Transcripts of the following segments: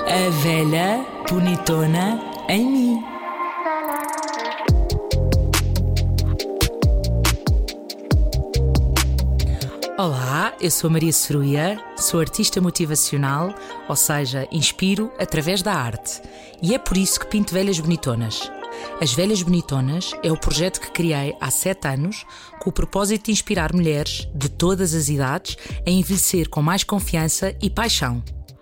A velha bonitona em mim. Olá, eu sou a Maria Ceruia, sou artista motivacional, ou seja, inspiro através da arte. E é por isso que pinto velhas bonitonas. As Velhas Bonitonas é o projeto que criei há 7 anos com o propósito de inspirar mulheres de todas as idades a envelhecer com mais confiança e paixão.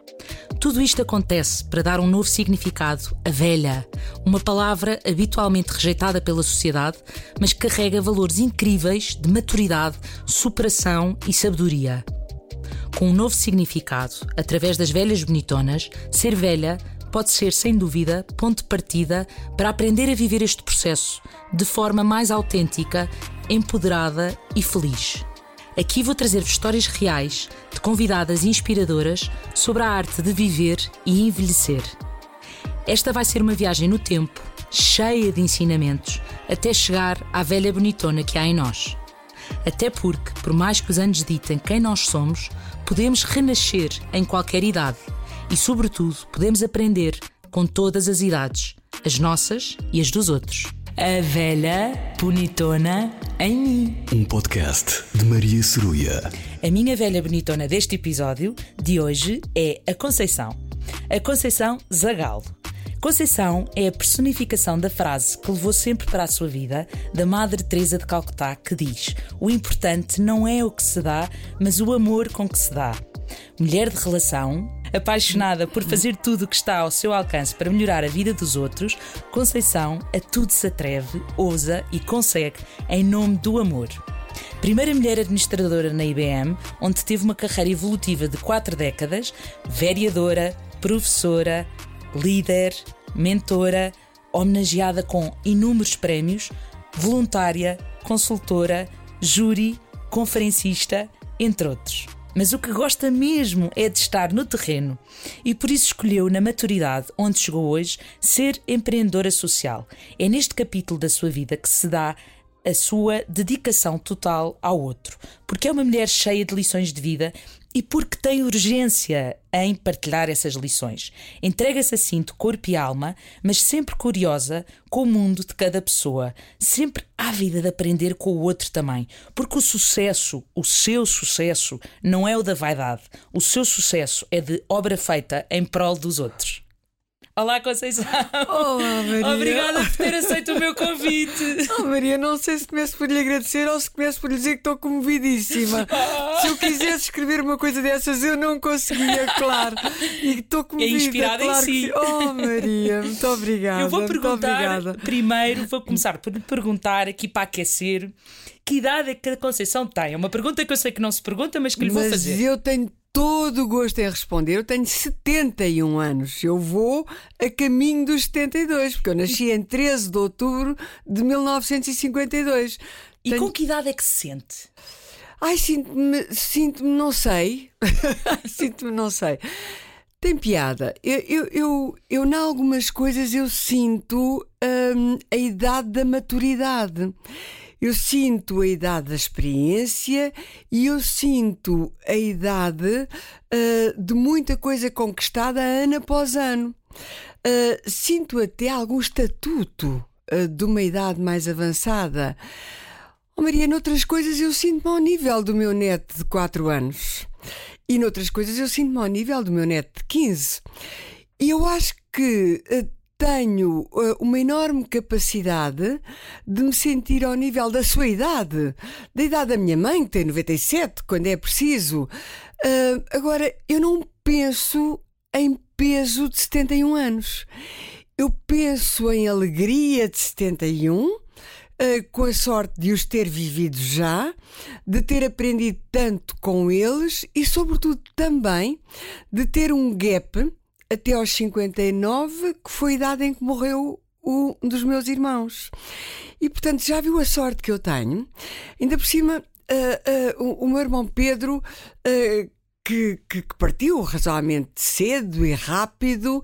Tudo isto acontece para dar um novo significado a velha, uma palavra habitualmente rejeitada pela sociedade, mas que carrega valores incríveis de maturidade, superação e sabedoria. Com um novo significado, através das Velhas Bonitonas, ser velha pode ser, sem dúvida, ponto de partida para aprender a viver este processo de forma mais autêntica, empoderada e feliz. Aqui vou trazer-vos histórias reais de convidadas inspiradoras sobre a arte de viver e envelhecer. Esta vai ser uma viagem no tempo, cheia de ensinamentos, até chegar à velha bonitona que há em nós. Até porque, por mais que os anos ditem quem nós somos, podemos renascer em qualquer idade e, sobretudo, podemos aprender com todas as idades, as nossas e as dos outros. A velha bonitona em mim. Um podcast de Maria Ceruia. A minha velha bonitona deste episódio de hoje é a Conceição. A Conceição Zagalo. Conceição é a personificação da frase que levou sempre para a sua vida da Madre Teresa de Calcutá, que diz: o importante não é o que se dá, mas o amor com que se dá. Mulher de relação, apaixonada por fazer tudo o que está ao seu alcance para melhorar a vida dos outros, Conceição a tudo se atreve, ousa e consegue em nome do amor. Primeira mulher administradora na IBM, onde teve uma carreira evolutiva de 4 décadas, vereadora, professora, líder, mentora, homenageada com inúmeros prémios, voluntária, consultora, júri, conferencista, entre outros. Mas o que gosta mesmo é de estar no terreno e por isso escolheu, na maturidade onde chegou hoje, ser empreendedora social. É neste capítulo da sua vida que se dá a sua dedicação total ao outro, porque é uma mulher cheia de lições de vida e porque tem urgência em partilhar essas lições. Entrega-se assim de corpo e alma, mas sempre curiosa com o mundo de cada pessoa, sempre ávida de aprender com o outro também, porque o sucesso, o seu sucesso, não é o da vaidade, o seu sucesso é de obra feita em prol dos outros. Olá, Conceição! Olá, Maria! Obrigada por ter aceito o meu convite! Oh, Maria, não sei se começo por lhe agradecer ou se começo por lhe dizer que estou comovidíssima. Se eu quisesse escrever uma coisa dessas, eu não conseguia, claro. E estou comovida. É inspirada claro em si. Que... Oh, Maria, muito obrigada. Eu vou perguntar, primeiro, vou começar por lhe perguntar aqui para aquecer, que idade é que a Conceição tem? É uma pergunta que eu sei que não se pergunta, mas que lhe vou fazer. Mas eu tenho todo o gosto em responder. Eu tenho 71 anos. Eu vou a caminho dos 72, porque eu nasci em 13 de outubro de 1952. E com que idade é que se sente? Ai, sinto-me, não sei. Sinto-me, não sei. Tem piada. Eu em algumas coisas, eu sinto a idade da maturidade. Eu sinto a idade da experiência e eu sinto a idade de muita coisa conquistada ano após ano. Sinto até algum estatuto de uma idade mais avançada. Oh, Maria, noutras coisas eu sinto-me ao nível do meu neto de 4 anos. E noutras coisas eu sinto-me ao nível do meu neto de 15. E eu acho que tenho uma enorme capacidade de me sentir ao nível da sua idade, da idade da minha mãe, que tem 97, quando é preciso. Agora, eu não penso em peso de 71 anos. Eu penso em alegria de 71, com a sorte de os ter vivido já, de ter aprendido tanto com eles e, sobretudo, também de ter um gap até aos 59, que foi a idade em que morreu um dos meus irmãos. E, portanto, já viu a sorte que eu tenho? Ainda por cima, o meu irmão Pedro, que partiu razoavelmente cedo e rápido,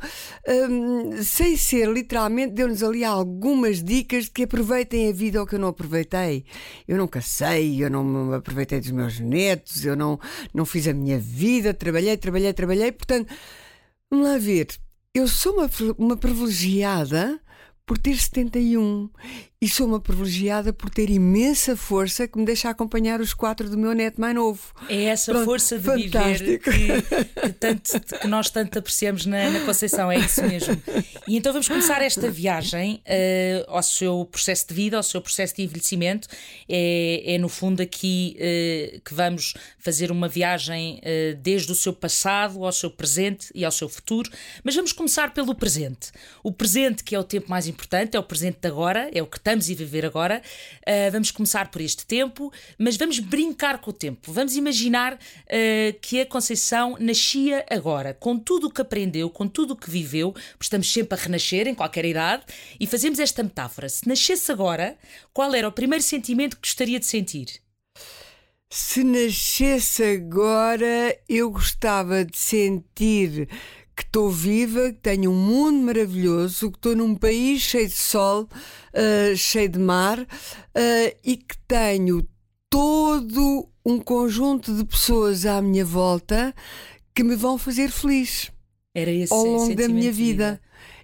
sem ser literalmente, deu-nos ali algumas dicas de que aproveitem a vida ou que eu não aproveitei. Eu não casei, eu não me aproveitei dos meus netos, eu não fiz a minha vida, trabalhei, portanto, vamos lá ver. eu sou uma privilegiada por ter 71 e sou uma privilegiada por ter imensa força que me deixa acompanhar os 4 do meu neto mais novo. É essa Pronto, força de fantástico. viver que nós tanto apreciamos na Conceição, é isso mesmo. E então vamos começar esta viagem ao seu processo de vida, ao seu processo de envelhecimento. É no fundo aqui que vamos fazer uma viagem desde o seu passado ao seu presente e ao seu futuro, mas vamos começar pelo presente. O presente, que é o tempo mais importante, é o presente de agora, é o que estamos a viver agora. Vamos começar por este tempo, mas vamos brincar com o tempo. Vamos imaginar que a Conceição nascia agora, com tudo o que aprendeu, com tudo o que viveu, porque estamos sempre a renascer em qualquer idade, e fazemos esta metáfora. Se nascesse agora, qual era o primeiro sentimento que gostaria de sentir? Se nascesse agora, eu gostava de sentir que estou viva, que tenho um mundo maravilhoso, que estou num país cheio de sol, cheio de mar, e que tenho todo um conjunto de pessoas à minha volta que me vão fazer feliz. Era esse ao longo da minha vida.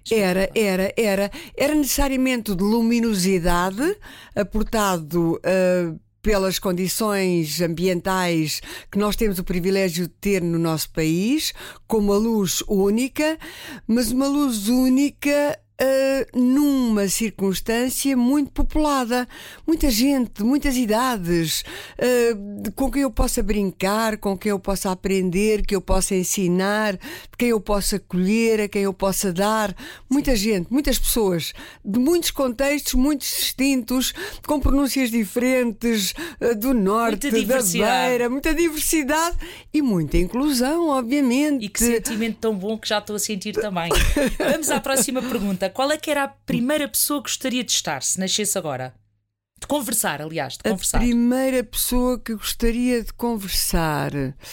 Era necessariamente de luminosidade, aportado pelas condições ambientais que nós temos o privilégio de ter no nosso país, com uma luz única, mas uma luz única numa circunstância muito populada. Muita gente, de muitas idades, com quem eu possa brincar, com quem eu possa aprender, que eu possa ensinar, de quem eu possa colher, a quem eu possa dar. Muita gente, muitas pessoas, de muitos contextos, muito distintos, com pronúncias diferentes, do norte, da beira, muita diversidade e muita inclusão, obviamente. E que sentimento tão bom que já estou a sentir também. Vamos à próxima pergunta. Qual é que era a primeira pessoa que gostaria de estar, se nascesse agora? De conversar, aliás, de conversar. A primeira pessoa que gostaria de conversar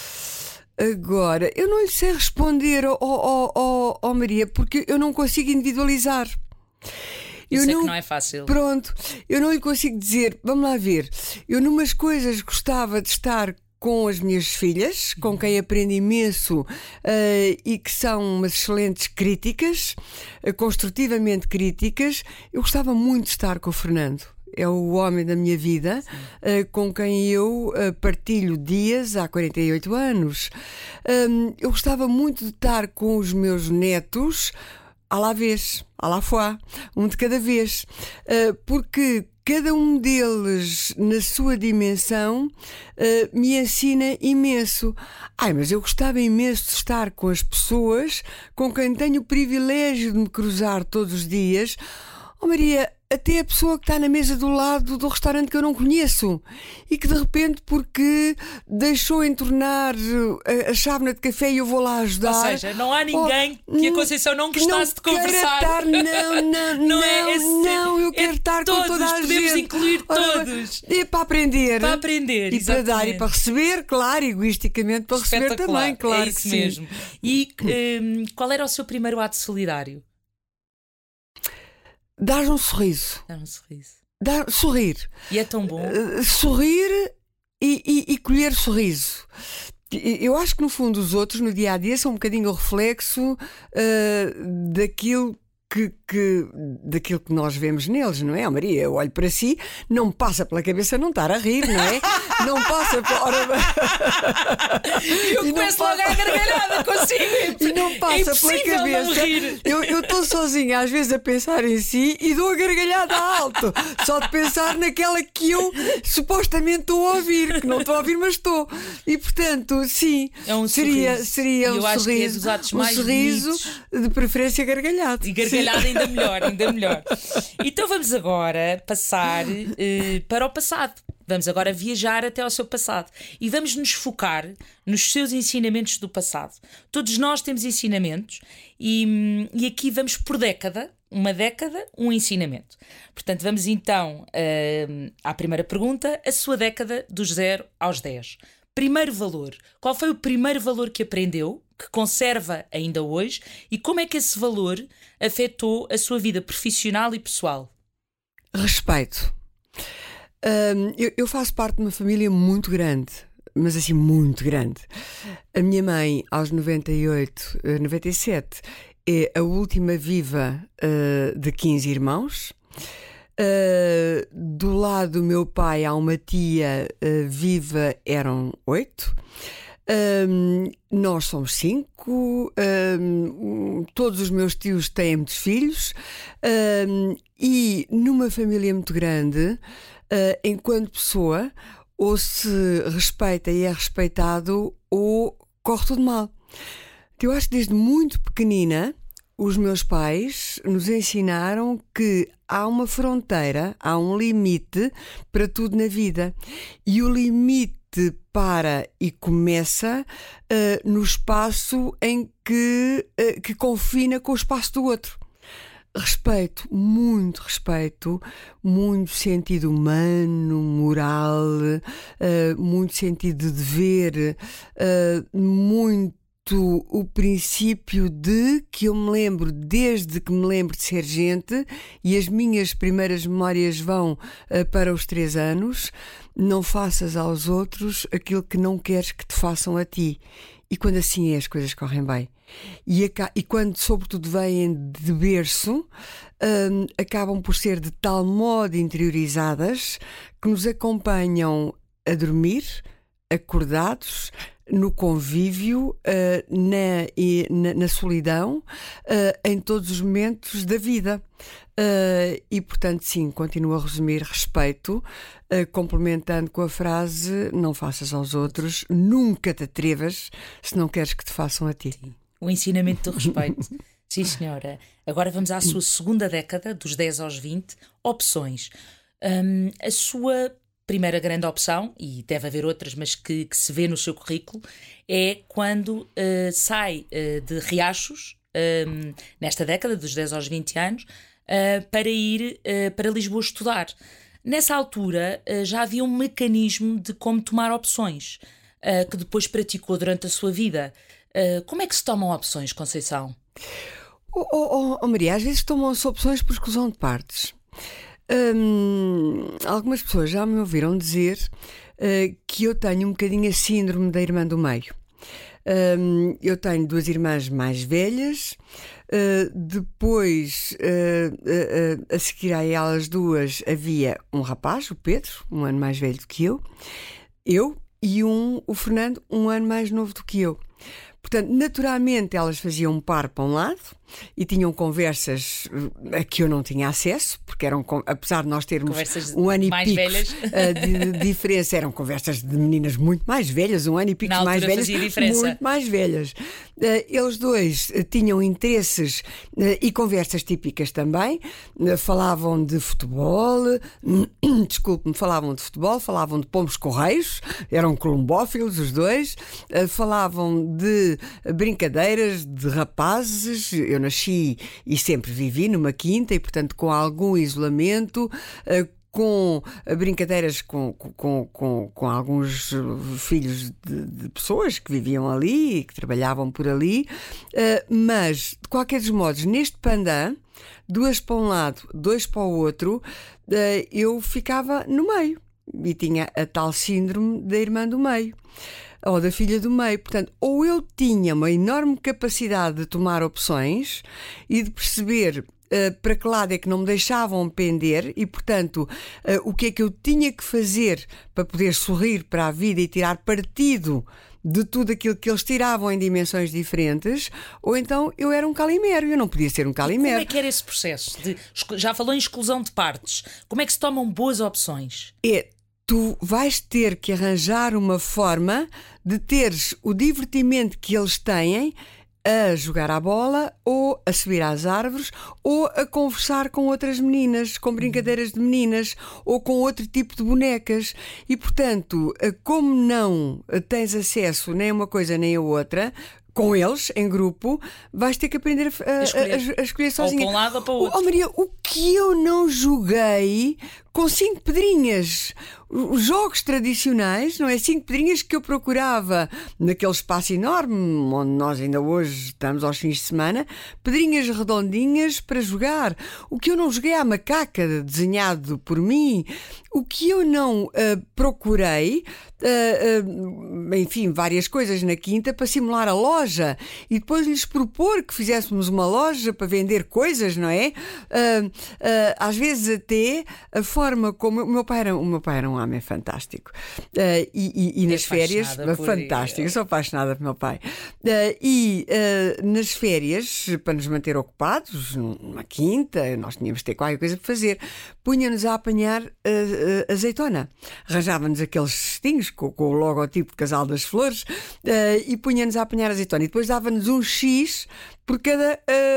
agora, eu não lhe sei responder, Maria, porque eu não consigo individualizar. Eu sei que não é fácil. Pronto, eu não lhe consigo dizer, vamos lá ver, eu numas coisas gostava de estar com as minhas filhas, com quem aprendo imenso e que são umas excelentes críticas, construtivamente críticas. Eu gostava muito de estar com o Fernando. É o homem da minha vida, com quem eu partilho dias há 48 anos. Eu gostava muito de estar com os meus netos, à la vez, à la fois, um de cada vez, porque cada um deles, na sua dimensão, me ensina imenso. Mas eu gostava imenso de estar com as pessoas com quem tenho o privilégio de me cruzar todos os dias. Maria, até a pessoa que está na mesa do lado do restaurante que eu não conheço e que de repente, porque deixou entornar a chávena de café e eu vou lá ajudar. Ou seja, não há ninguém que a Conceição não gostasse de conversar. Não, eu quero estar todos, com toda a gente. Podemos incluir todos. É para aprender. Para aprender, e exatamente. para dar e para receber, claro, egoisticamente para receber também, claro, é isso que mesmo. Sim. E qual era o seu primeiro ato solidário? Dar um sorriso. Dar um sorriso. Sorrir. E é tão bom. Sorrir e colher sorriso. Eu acho que no fundo os outros no dia a dia são um bocadinho o reflexo daquilo que nós vemos neles, não é? Maria, eu olho para si, não me passa pela cabeça não estar a rir, não é? Não passa eu começo logo a gargalhada consigo. E não passa pela cabeça. Eu estou sozinha às vezes a pensar em si e dou a gargalhada alto, só de pensar naquela que eu supostamente estou a ouvir, que não estou a ouvir, mas estou. E portanto, sim, seria um acho sorriso. Que é dos atos mais sorriso, bonitos. De preferência gargalhado. E gargalhada ainda melhor. Então vamos agora passar para o passado. Vamos agora viajar até ao seu passado e vamos nos focar nos seus ensinamentos do passado. Todos nós temos ensinamentos e aqui vamos por década, uma década, um ensinamento. Portanto, vamos então à primeira pergunta, a sua década dos 0 aos 10. Primeiro valor. Qual foi o primeiro valor que aprendeu, que conserva ainda hoje e como é que esse valor afetou a sua vida profissional e pessoal? Respeito. Eu faço parte de uma família muito grande, mas assim muito grande. A minha mãe, aos 97, é a última viva de 15 irmãos. Do lado do meu pai há uma tia viva, eram 8. Nós somos 5. Todos os meus tios têm muitos filhos. E numa família muito grande, enquanto pessoa, ou se respeita e é respeitado, ou corre tudo mal. Eu acho que desde muito pequenina os meus pais nos ensinaram que há uma fronteira, há um limite para tudo na vida. E o limite para e começa no espaço em que confina com o espaço do outro. Respeito, muito sentido humano, moral, muito sentido de dever, muito o princípio de que eu me lembro, desde que me lembro de ser gente, e as minhas primeiras memórias vão para os 3 anos, não faças aos outros aquilo que não queres que te façam a ti. E quando assim é, as coisas correm bem. E quando, sobretudo, vêm de berço, acabam por ser de tal modo interiorizadas que nos acompanham a dormir, acordados, no convívio, na solidão, em todos os momentos da vida. E, portanto, sim, continuo a resumir respeito, complementando com a frase: não faças aos outros, nunca te atrevas se não queres que te façam a ti. Sim. O ensinamento do respeito. Sim, senhora. Agora vamos à sua segunda década, dos 10 aos 20, opções. A sua primeira grande opção, e deve haver outras, mas que se vê no seu currículo, é quando sai de Riachos, nesta década, dos 10 aos 20 anos, para ir para Lisboa estudar. Nessa altura já havia um mecanismo de como tomar opções, que depois praticou durante a sua vida. Como é que se tomam opções, Conceição? Maria, às vezes tomam-se opções por exclusão de partes. Algumas pessoas já me ouviram dizer que eu tenho um bocadinho a síndrome da irmã do meio. Eu tenho 2 irmãs mais velhas, depois a seguir a elas 2 havia um rapaz, o Pedro, 1 ano mais velho do que eu e o Fernando, 1 ano mais novo do que eu. Portanto, naturalmente elas faziam um par para um lado e tinham conversas a que eu não tinha acesso, porque eram, apesar de nós termos conversas 1 ano e mais pico velhas. De diferença, eram conversas de meninas muito mais velhas, 1 ano e pico mais velhas, muito mais velhas. Eles 2 tinham interesses e conversas típicas também, falavam de futebol, falavam de futebol, falavam de pombos correios, eram colombófilos os 2, falavam de brincadeiras de rapazes. Eu nasci e sempre vivi numa quinta e, portanto, com algum isolamento, com brincadeiras com alguns filhos de pessoas que viviam ali e que trabalhavam por ali, mas, de qualquer dos modos, neste pandã, 2 para um lado, 2 para o outro, eu ficava no meio e tinha a tal síndrome da irmã do meio. Ou da filha do meio. Portanto, ou eu tinha uma enorme capacidade de tomar opções e de perceber para que lado é que não me deixavam pender e, portanto, o que é que eu tinha que fazer para poder sorrir para a vida e tirar partido de tudo aquilo que eles tiravam em dimensões diferentes, ou então eu era um calimero, eu não podia ser um calimero. Como é que era esse processo? Já falou em exclusão de partes. Como é que se tomam boas opções? Tu vais ter que arranjar uma forma de teres o divertimento que eles têm a jogar à bola, ou a subir às árvores, ou a conversar com outras meninas, com brincadeiras de meninas, ou com outro tipo de bonecas. E, portanto, como não tens acesso nem a uma coisa nem a outra, com eles, em grupo, vais ter que aprender a escolher sozinha. Ou para um lado ou para o outro. Maria, o que eu não joguei com 5 pedrinhas. Os jogos tradicionais, não é? 5 pedrinhas que eu procurava naquele espaço enorme onde nós ainda hoje estamos aos fins de semana, pedrinhas redondinhas para jogar. O que eu não joguei à macaca, desenhado por mim, o que eu não procurei, enfim, várias coisas na quinta para simular a loja e depois lhes propor que fizéssemos uma loja para vender coisas, não é? Às vezes até a forma como o meu pai era um homem fantástico, e nas férias fantástico, eu sou apaixonada pelo meu pai, e nas férias, para nos manter ocupados numa quinta, nós tínhamos de ter qualquer coisa para fazer, punha-nos a apanhar azeitona, arranjava-nos aqueles cestinhos com o logotipo de Casal das Flores, e punha-nos a apanhar azeitona e depois dava-nos um X por cada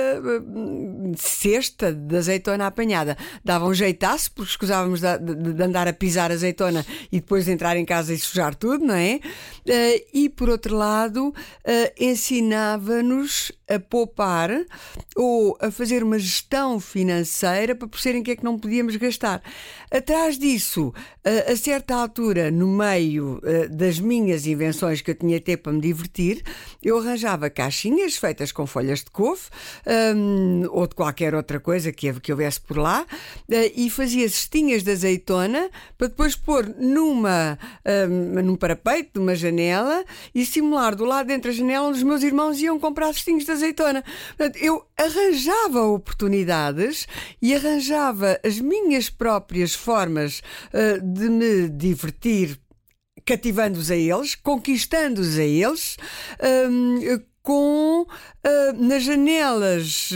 cesta de azeitona apanhada. Dava um jeitaço, porque escusávamos de andar a pisar azeitona e depois de entrar em casa e sujar tudo, não é? E por outro lado, ensinava-nos a poupar ou a fazer uma gestão financeira para perceberem o que é que não podíamos gastar. Atrás disso, a certa altura, no meio das minhas invenções que eu tinha até para me divertir, eu arranjava caixinhas feitas com folhas de couve, ou de qualquer outra coisa que houvesse por lá, e fazia cestinhas de azeitona para depois pôr num parapeito, numa janela, e simular do lado dentro da janela onde os meus irmãos iam comprar cestinhos de azeitona. Portanto, eu arranjava oportunidades e arranjava as minhas próprias formas de me divertir, cativando-os a eles, conquistando-os a eles, nas janelas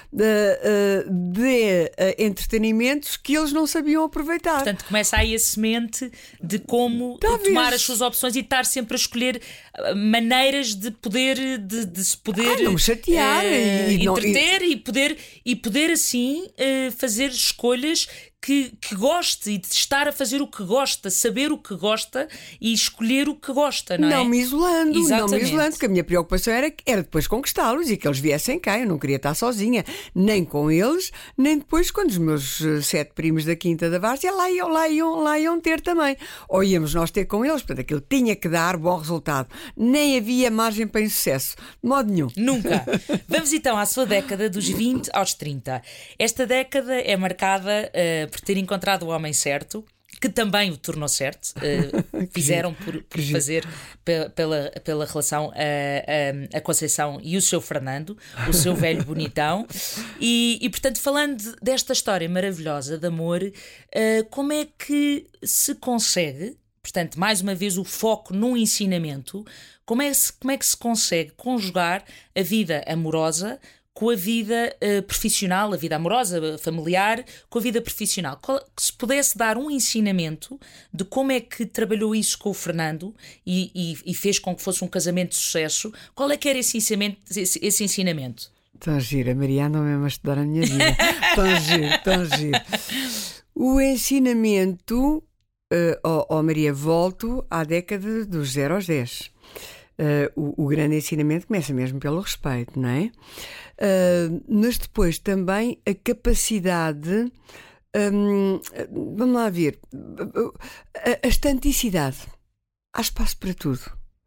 de entretenimentos que eles não sabiam aproveitar. Portanto, começa aí a semente de como tomar as suas opções e estar sempre a escolher maneiras de poder de se poder não me chatear entreter e poder assim fazer escolhas que goste e de estar a fazer o que gosta, saber o que gosta e escolher o que gosta, não é? Não me isolando, Exatamente. porque a minha preocupação era depois conquistá-los e que eles viessem cá. Eu não queria estar sozinha, nem com eles, nem depois quando os meus 7 primos da Quinta da Várzea lá iam ter também. Ou íamos nós ter com eles, portanto aquilo tinha que dar bom resultado. Nem havia margem para insucesso, de modo nenhum. Nunca. Vamos então à sua década dos 20 aos 30. Esta década é marcada por ter encontrado o homem certo, que também o tornou certo. Fizeram por fazer pela relação a Conceição e o seu Fernando, o seu velho bonitão. E portanto, falando desta história maravilhosa de amor, como é que se consegue, portanto, mais uma vez o foco num ensinamento, como é que se consegue conjugar a vida amorosa com a vida profissional, a vida amorosa, familiar, com a vida profissional? Se pudesse dar um ensinamento de como é que trabalhou isso com o Fernando e fez com que fosse um casamento de sucesso, qual é que era esse ensinamento? Tão gira, a Mariana mesmo a estudar a minha vida. Tão giro. O ensinamento, Maria, volto à década dos 0 aos 10. O grande ensinamento começa mesmo pelo respeito, não é? Mas depois também a capacidade, vamos lá ver, a estanticidade. Há espaço para tudo.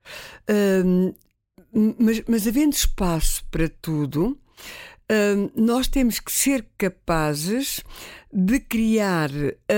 Mas havendo espaço para tudo, nós temos que ser capazes de criar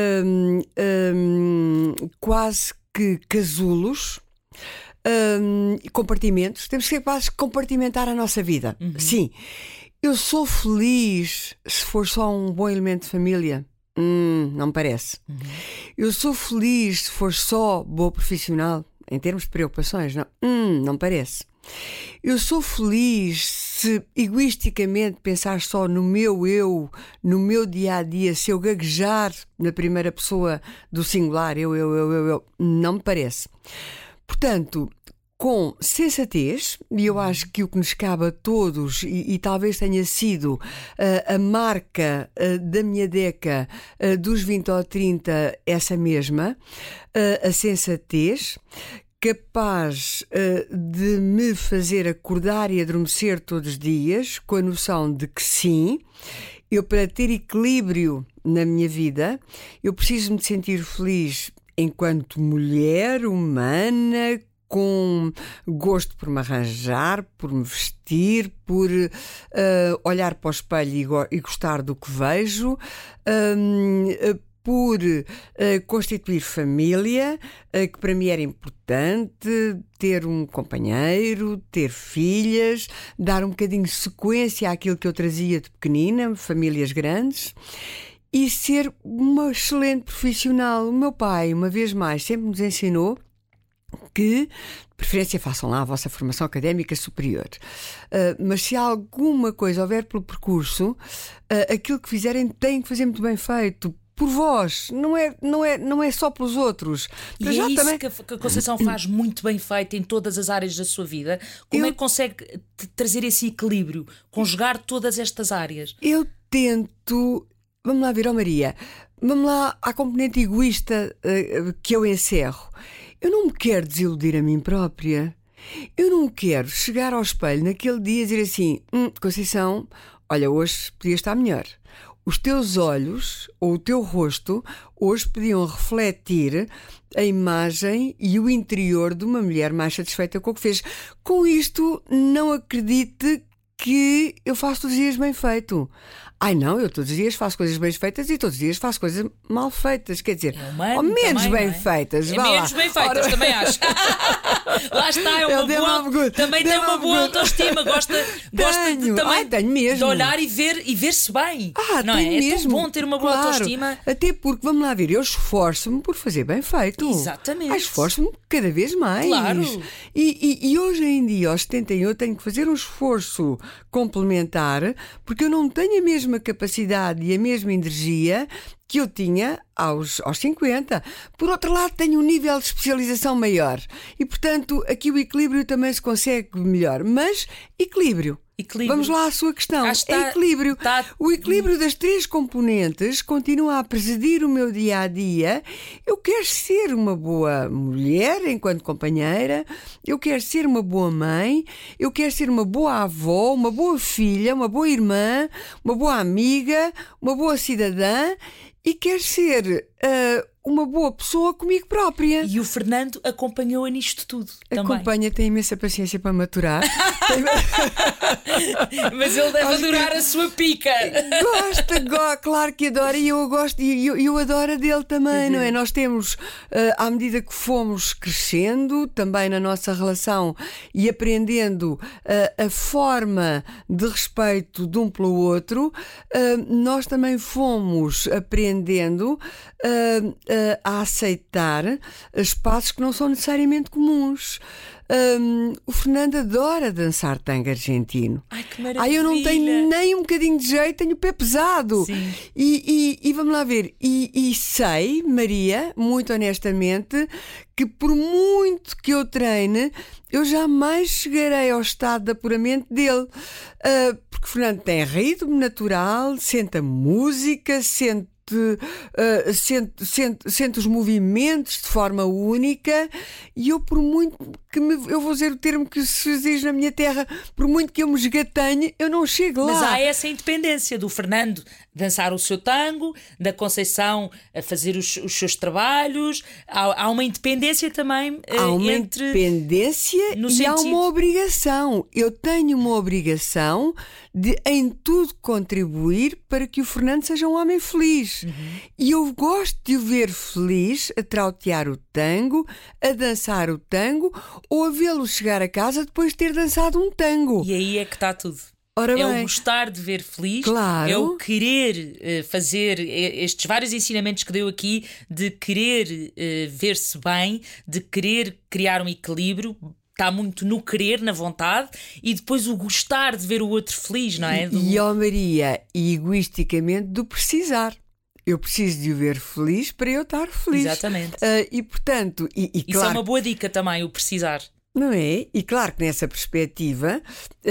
quase que casulos, compartimentos. Temos que ser capazes de compartimentar a nossa vida. Sim, eu sou feliz se for só um bom elemento de família. Não me parece. Eu sou feliz se for só boa profissional. Em termos de preocupações, não me parece. Eu sou feliz se egoisticamente pensar só no meu eu, no meu dia-a-dia, se eu gaguejar na primeira pessoa do singular, eu, não me parece. Portanto, com sensatez, e eu acho que o que nos cabe a todos, e talvez tenha sido a marca da minha década dos 20 ou 30, essa mesma, a sensatez, capaz de me fazer acordar e adormecer todos os dias, com a noção de que sim, eu, para ter equilíbrio na minha vida, eu preciso me sentir feliz enquanto mulher humana, com gosto por me arranjar, por me vestir, por olhar para o espelho e gostar do que vejo, por constituir família, que para mim era importante, ter um companheiro, ter filhas, dar um bocadinho de sequência àquilo que eu trazia de pequenina, famílias grandes, e ser uma excelente profissional. O meu pai, uma vez mais, sempre nos ensinou que, de preferência, façam lá a vossa formação académica superior. Mas se alguma coisa houver pelo percurso, aquilo que fizerem tem que fazer muito bem feito. Por vós, não é só pelos outros. E é isso também... que a Conceição faz muito bem feito em todas as áreas da sua vida. Como é que consegue trazer esse equilíbrio, conjugar todas estas áreas? Eu tento... Vamos lá ver, Maria, vamos lá à componente egoísta que eu encerro. Eu não me quero desiludir a mim própria. Eu não quero chegar ao espelho naquele dia e dizer assim: Conceição, olha, hoje podia estar melhor. Os teus olhos ou o teu rosto hoje podiam refletir a imagem e o interior de uma mulher mais satisfeita com o que fez. Com isto, não acredite que eu faço todos os dias bem feito. Ai não, eu todos os dias faço coisas bem feitas e todos os dias faço coisas mal feitas. Quer dizer, ou menos também, bem feitas. Menos bem feitas, também acho. Lá está, é uma boa. Também tem uma boa autoestima. Gosta de, também tenho mesmo. De olhar e ver-se bem. Não é? Mesmo. É tão bom ter uma boa autoestima. Até porque, vamos lá ver, eu esforço-me por fazer bem feito. Exatamente. Esforço-me cada vez mais. Claro. E hoje em dia, aos 71, eu tenho que fazer um esforço complementar, porque eu não tenho a mesma capacidade e a mesma energia que eu tinha aos 50. Por outro lado, tenho um nível de especialização maior e, portanto, aqui o equilíbrio também se consegue melhor. Mas equilíbrio. Vamos lá à sua questão. É equilíbrio. O equilíbrio das três componentes continua a presidir o meu dia-a-dia. Eu quero ser uma boa mulher enquanto companheira, eu quero ser uma boa mãe, eu quero ser uma boa avó, uma boa filha, uma boa irmã, uma boa amiga, uma boa cidadã e quero ser uma boa pessoa comigo própria. E o Fernando acompanhou-a nisto tudo. Acompanha, tem imensa paciência para maturar. Mas ele deve adorar a sua pica. Claro que adora, e eu gosto, e eu adoro a dele também, não é? Nós temos, à medida que fomos crescendo, também na nossa relação e aprendendo a forma de respeito de um pelo outro, nós também fomos aprendendo a aceitar espaços que não são necessariamente comuns. O Fernando adora dançar tango argentino. Ai, que maravilha! Eu não tenho nem um bocadinho de jeito, tenho o pé pesado. Sim. E vamos lá ver. E sei, Maria, muito honestamente, que por muito que eu treine, eu jamais chegarei ao estado de apuramento dele. Porque o Fernando tem ritmo natural, sente a música, sente os movimentos de forma única, e eu, por muito que eu vou dizer o termo que se diz na minha terra, por muito que eu me esgatenhe, eu não chego lá. Mas há essa independência do Fernando dançar o seu tango, da Conceição a fazer os seus trabalhos. Há uma independência também independência e há uma obrigação. Eu tenho uma obrigação de, em tudo, contribuir para que o Fernando seja um homem feliz. E eu gosto de o ver feliz a trautear o tango, a dançar o tango, ou a vê-lo chegar a casa depois de ter dançado um tango. E aí é que está tudo. Ora bem, é o gostar de ver feliz, claro. É o querer fazer estes vários ensinamentos que deu aqui, de querer ver-se bem, de querer criar um equilíbrio. Está muito no querer, na vontade, e depois o gostar de ver o outro feliz, não é? Maria, e egoisticamente do precisar. Eu preciso de o ver feliz para eu estar feliz. Exatamente. E portanto... Isso claro, é uma boa dica também, o precisar. Não é? E claro que nessa perspectiva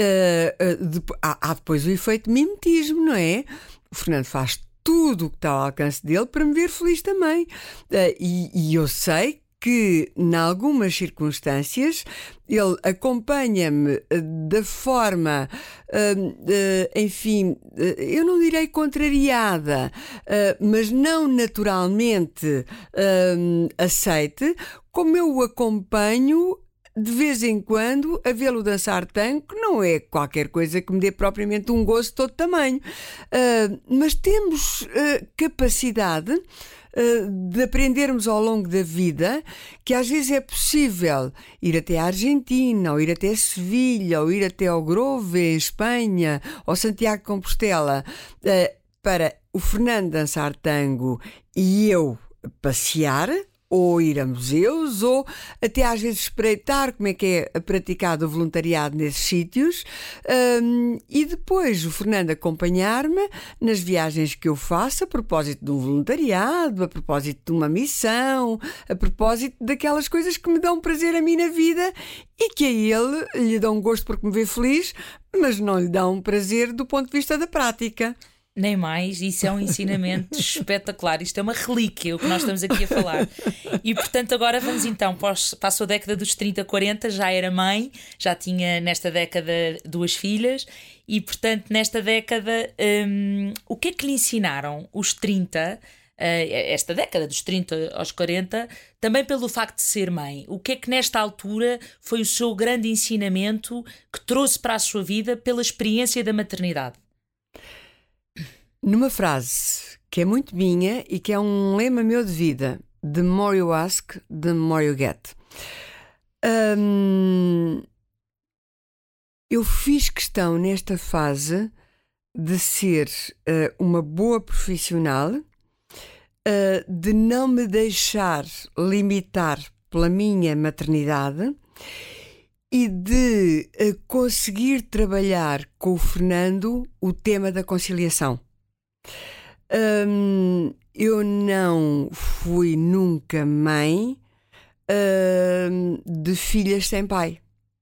há depois o efeito mimetismo, não é? O Fernando faz tudo o que está ao alcance dele para me ver feliz também. E eu sei que, em algumas circunstâncias, ele acompanha-me da forma, enfim, eu não direi contrariada, mas não naturalmente aceite, como eu o acompanho de vez em quando a vê-lo dançar tango, que não é qualquer coisa que me dê propriamente um gosto de todo tamanho. Mas temos capacidade de aprendermos ao longo da vida que às vezes é possível ir até a Argentina, ou ir até Sevilha, ou ir até ao Grove, em Espanha, ou Santiago de Compostela, para o Fernando dançar tango e eu passear, ou ir a museus, ou até às vezes espreitar como é que é praticado o voluntariado nesses sítios, e depois o Fernando acompanhar-me nas viagens que eu faço a propósito de um voluntariado, a propósito de uma missão, a propósito daquelas coisas que me dão prazer a mim na vida e que a ele lhe dão gosto porque me vê feliz, mas não lhe dão prazer do ponto de vista da prática. Nem mais, isso é um ensinamento espetacular. Isto é uma relíquia, o que nós estamos aqui a falar. E portanto agora vamos então para a sua década dos 30, 40. Já era mãe, já tinha nesta década 2 filhas. E portanto nesta década o que é que lhe ensinaram os 30, esta década dos 30 aos 40, também pelo facto de ser mãe? O que é que nesta altura foi o seu grande ensinamento que trouxe para a sua vida pela experiência da maternidade? Numa frase que é muito minha e que é um lema meu de vida: the more you ask, the more you get. Eu fiz questão nesta fase de ser uma boa profissional, de não me deixar limitar pela minha maternidade e de conseguir trabalhar com o Fernando o tema da conciliação. Eu não fui nunca mãe de filhas sem pai.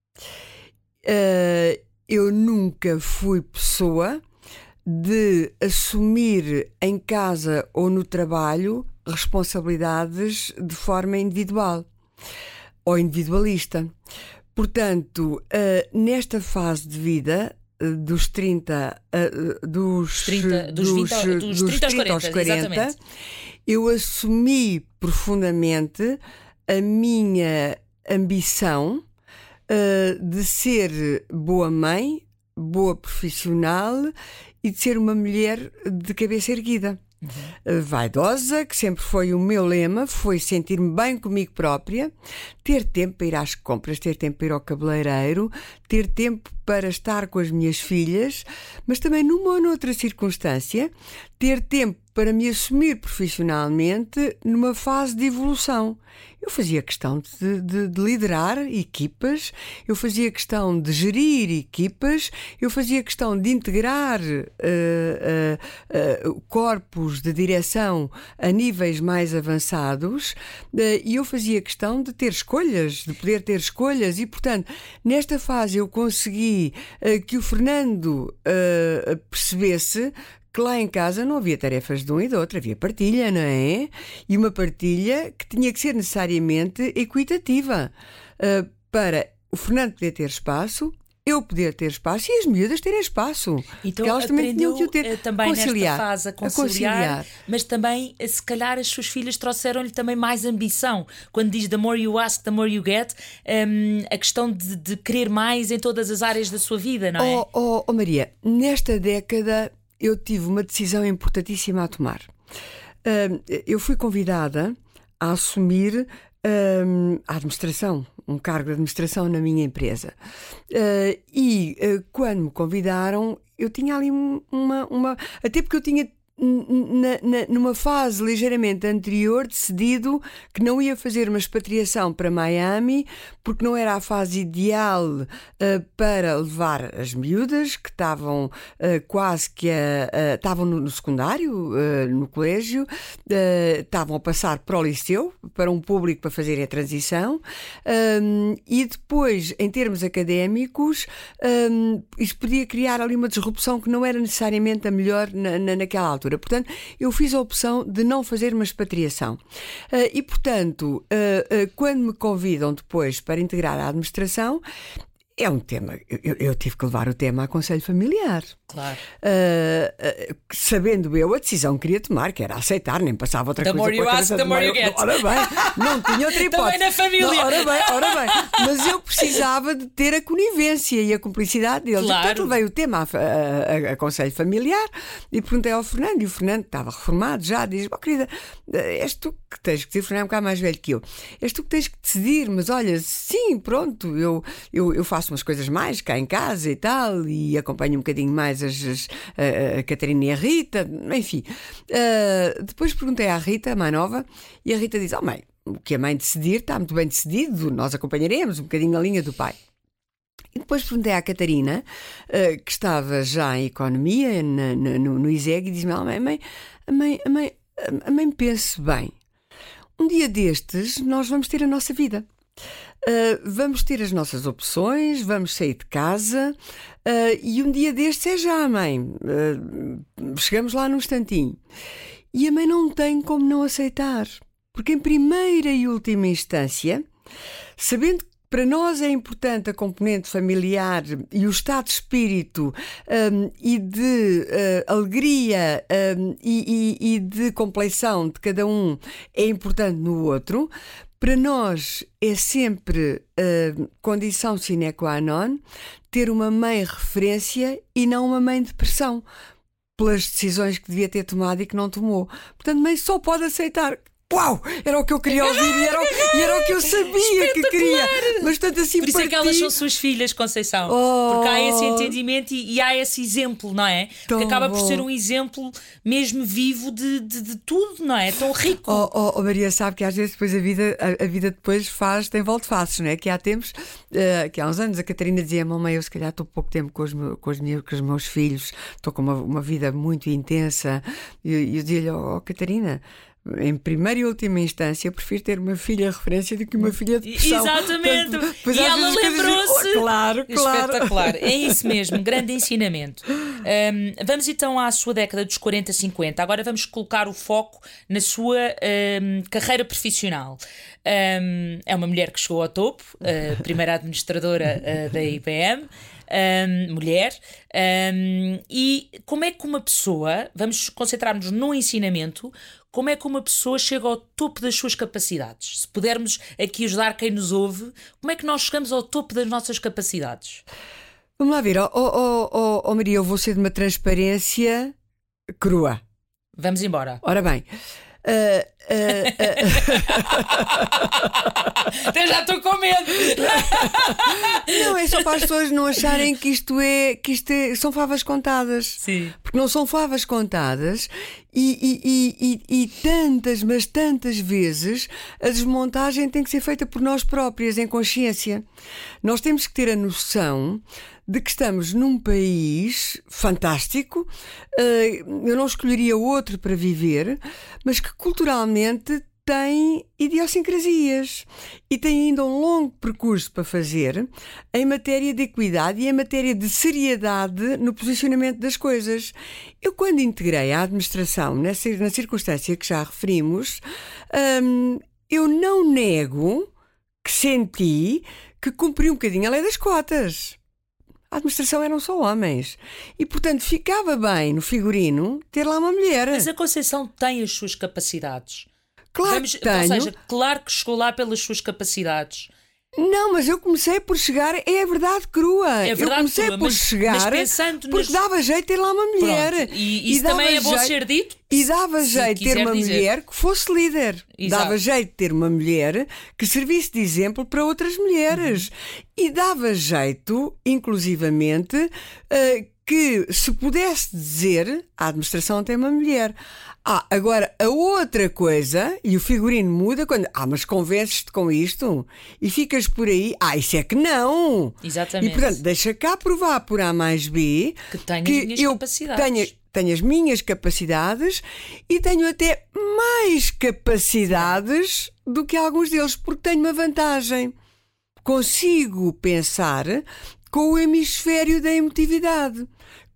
Eu nunca fui pessoa de assumir em casa ou no trabalho responsabilidades de forma individual ou individualista. Portanto, nesta fase de vida, dos 30 aos 40, eu assumi profundamente a minha ambição de ser boa mãe, boa profissional e de ser uma mulher de cabeça erguida. Vaidosa, que sempre foi o meu lema, foi sentir-me bem comigo própria, ter tempo para ir às compras, ter tempo para ir ao cabeleireiro, ter tempo para estar com as minhas filhas, mas também numa ou noutra circunstância, ter tempo para me assumir profissionalmente numa fase de evolução. Eu fazia questão de liderar equipas, eu fazia questão de gerir equipas, eu fazia questão de integrar corpos de direção a níveis mais avançados, e eu fazia questão de ter escolhas, de poder ter escolhas, e portanto, nesta fase eu consegui que o Fernando percebesse que lá em casa não havia tarefas de um e do outro, havia partilha, não é? E uma partilha que tinha que ser necessariamente equitativa, para o Fernando poder ter espaço, eu poder ter espaço e as miúdas terem espaço. Então elas também tinham que o ter. Também nesta fase a conciliar, mas também, se calhar, as suas filhas trouxeram-lhe também mais ambição. Quando diz the more you ask, the more you get, a questão de querer mais em todas as áreas da sua vida, não é? Oh Maria, nesta década eu tive uma decisão importantíssima a tomar. Eu fui convidada a assumir a administração, um cargo de administração na minha empresa. Quando me convidaram, eu tinha ali uma... Até porque eu tinha, numa fase ligeiramente anterior, decidido que não ia fazer uma expatriação para Miami, porque não era a fase ideal para levar as miúdas, que estavam quase que estavam no secundário, no colégio, estavam a passar para o liceu, para um público para fazerem a transição, e depois, em termos académicos, isso podia criar ali uma disrupção que não era necessariamente a melhor naquela altura. altura. Portanto, eu fiz a opção de não fazer uma expatriação. E, portanto, quando me convidam depois para integrar a administração, é um tema, eu tive que levar o tema a Conselho Familiar. Claro. Sabendo eu a decisão que queria tomar, que era aceitar, nem passava outra coisa. The more you ask, the more you get. Ora bem, não tinha outra hipótese. Também na família. Não, ora bem. Mas eu precisava de ter a conivência e a cumplicidade deles. Claro. Portanto, levei o tema a Conselho Familiar e perguntei ao Fernando, e o Fernando estava reformado já, diz: querida, és tu que tens que decidir. O Fernando é um bocado mais velho que eu. És tu que tens que decidir, mas olha, sim, pronto, eu faço umas coisas mais cá em casa e tal, e acompanho um bocadinho mais a Catarina e a Rita, enfim. Depois perguntei à Rita, a mais nova, e a Rita diz: mãe, o que a mãe decidir está muito bem decidido, nós acompanharemos um bocadinho na linha do pai. E depois perguntei à Catarina, que estava já em economia no ISEG, e diz-me: a mãe pense bem, um dia destes nós vamos ter a nossa vida. Vamos ter as nossas opções, vamos sair de casa, e um dia destes é já, mãe. Chegamos lá num instantinho. E a mãe não tem como não aceitar, porque em primeira e última instância, sabendo que para nós é importante a componente familiar e o estado de espírito e de alegria e de compleição de cada um é importante no outro. Para nós é sempre condição sine qua non ter uma mãe referência e não uma mãe de pressão pelas decisões que devia ter tomado e que não tomou. Portanto, mãe só pode aceitar. Uau! Era o que eu queria ouvir e era o que eu sabia que queria. Mas tanto assim, por isso é que elas são suas filhas, Conceição. Porque há esse entendimento e há esse exemplo, não é? Porque acaba por ser um exemplo mesmo vivo de tudo, não é? Tão rico. Maria, sabe que às vezes depois a vida depois tem volte-face, não é? Que há tempos, que há uns anos, a Catarina dizia: mamãe, eu se calhar estou pouco tempo com os meus filhos, estou com uma vida muito intensa. E eu dizia-lhe: Catarina, em primeira e última instância, eu prefiro ter uma filha referência do que uma filha de pressão. Exatamente. Portanto, e ela lembrou-se. Claro. Espetacular. É isso mesmo. Grande ensinamento. Vamos então à sua década dos 40, 50. Agora vamos colocar o foco na sua carreira profissional. É uma mulher que chegou ao topo, primeira administradora da IBM. Mulher, e como é que uma pessoa, vamos concentrar-nos no ensinamento, como é que uma pessoa chega ao topo das suas capacidades? Se pudermos aqui ajudar quem nos ouve, como é que nós chegamos ao topo das nossas capacidades? Vamos lá ver, Maria, eu vou ser de uma transparência crua. Vamos embora. Ora bem, eu já estou com medo. Não, é só para as pessoas não acharem que isto são favas contadas. Sim. Porque não são favas contadas e tantas, mas tantas vezes a desmontagem tem que ser feita por nós próprias, em consciência. Nós temos que ter a noção de que estamos num país fantástico, eu não escolheria outro para viver, mas que culturalmente tem idiosincrasias e tem ainda um longo percurso para fazer em matéria de equidade e em matéria de seriedade no posicionamento das coisas. Eu, quando integrei a administração na circunstância que já referimos, eu não nego que senti que cumpri um bocadinho a lei das cotas. A administração eram só homens. E, portanto, ficava bem no figurino ter lá uma mulher. Mas a Conceição tem as suas capacidades. Claro que tenho. Ou seja, claro que chegou lá pelas suas capacidades. Não, mas eu comecei por chegar, é a verdade crua. É verdade eu comecei crua, por chegar porque dava jeito ter lá uma mulher. Pronto. E isso também é bom ser dito. E dava jeito ter uma mulher que fosse líder. Exato. Dava jeito ter uma mulher que servisse de exemplo para outras mulheres. E dava jeito, inclusivamente, que se pudesse dizer a administração tem uma mulher. Agora, a outra coisa, e o figurino muda quando... mas convences-te com isto? E ficas por aí... isso é que não! Exatamente. E, portanto, deixa cá provar por A mais B... Que tenho as minhas capacidades. Tenho as minhas capacidades e tenho até mais capacidades do que alguns deles, porque tenho uma vantagem. Consigo pensar com o hemisfério da emotividade.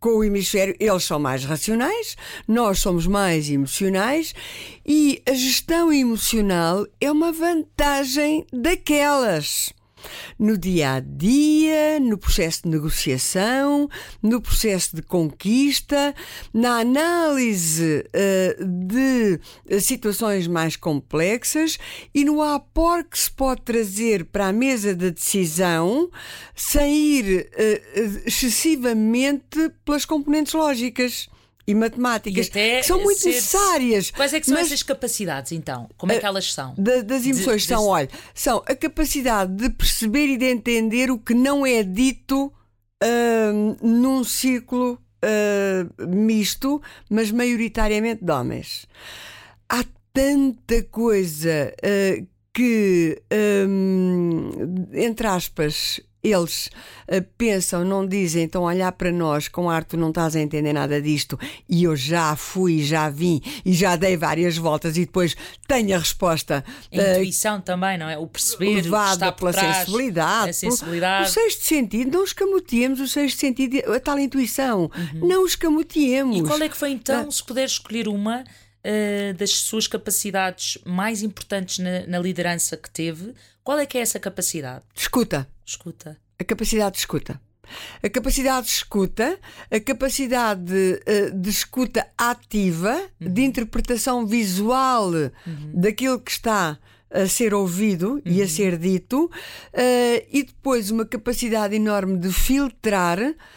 com o hemisfério, eles são mais racionais, nós somos mais emocionais, e a gestão emocional é uma vantagem daquelas. No dia a dia, no processo de negociação, no processo de conquista, na análise de situações mais complexas e no aporte que se pode trazer para a mesa da decisão sem ir excessivamente pelas componentes lógicas e matemáticas, que são muito necessárias. Quais é que são essas capacidades, então? Como é que elas são? Das emoções são a capacidade de perceber e de entender o que não é dito num círculo misto, mas maioritariamente de homens. Há tanta coisa que, entre aspas, eles pensam, não dizem, estão a olhar para nós com ar, tu não estás a entender nada disto, e eu já fui, já vim e já dei várias voltas e depois tenho a resposta. A intuição também, não é? O perceber, levada pela trás, sensibilidade. a sensibilidade. O sexto sentido, não escamoteemos o sexto sentido, a tal intuição. Não escamoteemos. E qual é que foi então, se puder escolher uma das suas capacidades mais importantes na liderança que teve, qual é que é essa capacidade? Escuta. A capacidade de escuta. A capacidade de escuta, a capacidade de escuta ativa, de interpretação visual daquilo que está a ser ouvido e a ser dito, e depois uma capacidade enorme de filtrar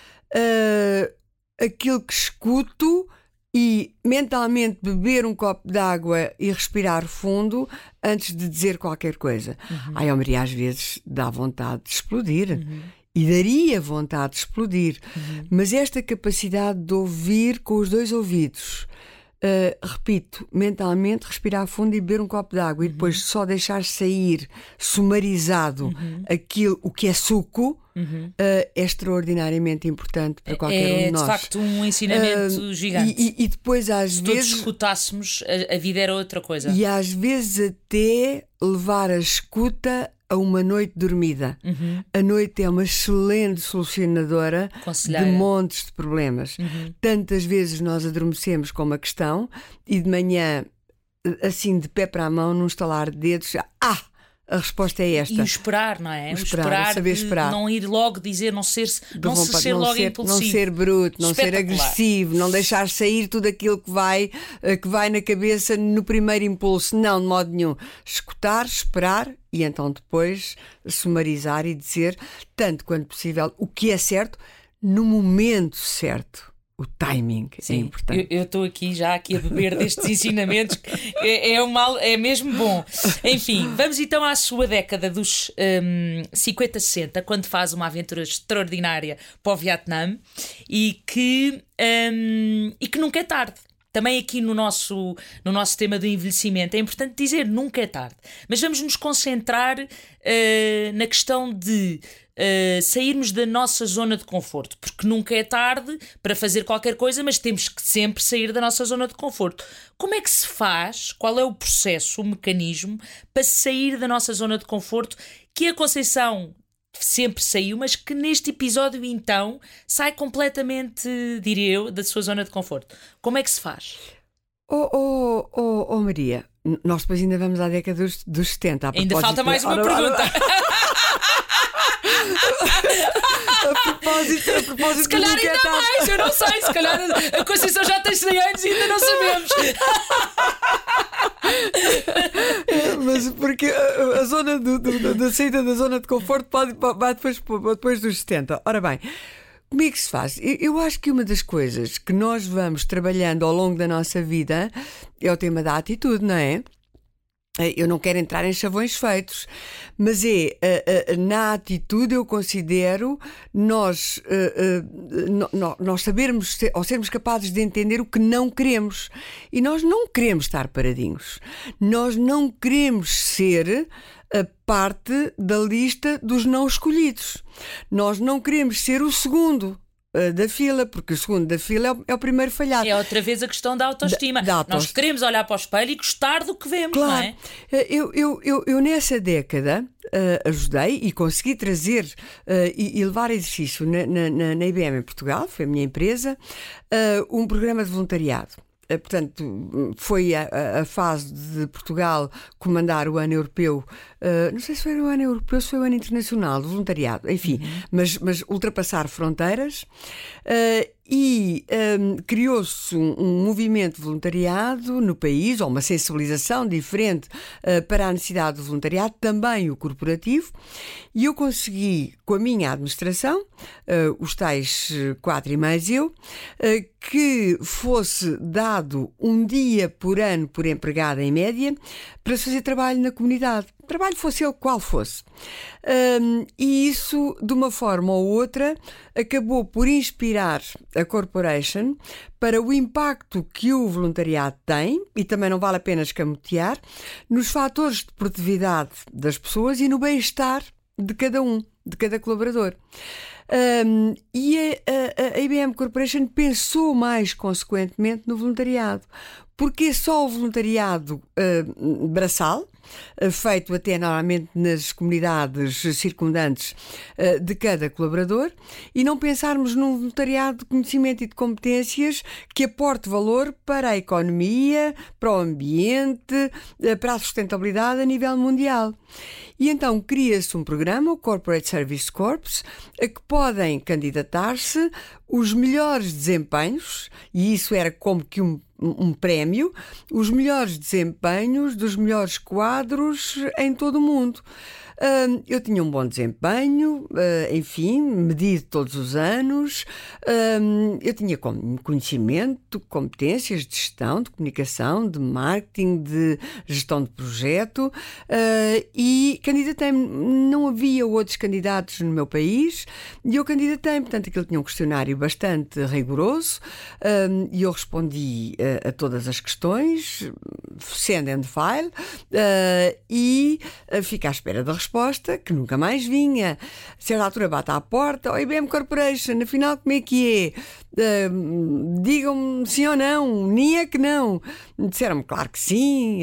aquilo que escuto e mentalmente beber um copo de água e respirar fundo antes de dizer qualquer coisa. Ai, Maria, às vezes dá vontade de explodir. E daria vontade de explodir. Mas esta capacidade de ouvir com os dois ouvidos, repito, mentalmente respirar fundo e beber um copo de água e depois só deixar sair sumarizado o que é suco, é extraordinariamente importante para qualquer um de nós. É de facto um ensinamento gigante. E depois às vezes... Se todos escutássemos, a vida era outra coisa. E às vezes até levar a escuta a uma noite dormida. A noite é uma excelente solucionadora de montes de problemas. Tantas vezes nós adormecemos com uma questão e de manhã, assim de pé para a mão, num estalar de dedos, a resposta é esta. E o esperar, não é? O esperar, saber esperar. Não ir logo dizer, não ser logo impulsivo. Não ser bruto, não ser agressivo, não deixar sair tudo aquilo que vai na cabeça no primeiro impulso. Não, de modo nenhum. Escutar, esperar e então depois sumarizar e dizer, tanto quanto possível, o que é certo no momento certo. O timing é importante. Eu estou já a beber destes ensinamentos. É mesmo bom. Enfim, vamos então à sua década dos 50, 60, quando faz uma aventura extraordinária para o Vietnã e que nunca é tarde. Também aqui no nosso tema do envelhecimento é importante dizer, nunca é tarde. Mas vamos nos concentrar na questão de sairmos da nossa zona de conforto, porque nunca é tarde para fazer qualquer coisa, mas temos que sempre sair da nossa zona de conforto. Como é que se faz? Qual é o processo, o mecanismo para sair da nossa zona de conforto, que a Conceição sempre saiu, mas que neste episódio então sai completamente, diria eu, da sua zona de conforto? Como é que se faz? Maria, nós depois ainda vamos à década dos 70. Ainda falta mais uma pergunta. A propósito, se calhar ainda mais, eu não sei. Se calhar a Conceição já tem 100 anos e ainda não sabemos. Mas porque a zona da saída da zona de conforto vai depois dos 70. Ora bem, como é que se faz? Eu acho que uma das coisas que nós vamos trabalhando ao longo da nossa vida é o tema da atitude, não é? Eu não quero entrar em chavões feitos, mas na atitude eu considero nós sabermos ou sermos capazes de entender o que não queremos. E nós não queremos estar paradinhos. Nós não queremos ser a parte da lista dos não escolhidos. Nós não queremos ser o segundo. da fila, porque o segundo da fila é o primeiro falhado. É outra vez a questão da autoestima. Nós queremos olhar para o espelho e gostar do que vemos, claro. Não é? Eu nessa década ajudei e consegui trazer e levar exercício na IBM em Portugal, foi a minha empresa, um programa de voluntariado. Portanto, foi a fase de Portugal comandar o ano europeu, não sei se foi o ano europeu, se foi o ano internacional do voluntariado, enfim, mas ultrapassar fronteiras. E criou-se um movimento de voluntariado no país, ou uma sensibilização diferente para a necessidade do voluntariado, também o corporativo, e eu consegui, com a minha administração, os tais 4 e mais eu, que fosse dado um dia por ano por empregado em média para se fazer trabalho na comunidade. Trabalho fosse ele qual fosse. E isso, de uma forma ou outra, acabou por inspirar a Corporation para o impacto que o voluntariado tem, e também não vale a pena escamotear, nos fatores de produtividade das pessoas e no bem-estar de cada um, de cada colaborador. E a IBM Corporation pensou mais consequentemente no voluntariado, porque só o voluntariado braçal, feito até normalmente nas comunidades circundantes de cada colaborador, e não pensarmos num voluntariado de conhecimento e de competências que aporte valor para a economia, para o ambiente, para a sustentabilidade a nível mundial. E então cria-se um programa, o Corporate Service Corps, a que podem candidatar-se os melhores desempenhos, e isso era como que um prémio, os melhores desempenhos dos melhores quadros em todo o mundo. Eu tinha um bom desempenho, enfim, medido todos os anos, eu tinha conhecimento, competências de gestão, de comunicação, de marketing, de gestão de projeto, e candidatei-me. Não havia outros candidatos no meu país e eu candidatei-me. Portanto, aquilo tinha um questionário bastante rigoroso, e eu respondi a todas as questões, send and file, e fico à espera da resposta, que nunca mais vinha. A certa altura bate à porta: IBM Corporation, afinal como é que é? Digam-me sim ou não, nem é que não. Disseram-me claro que sim,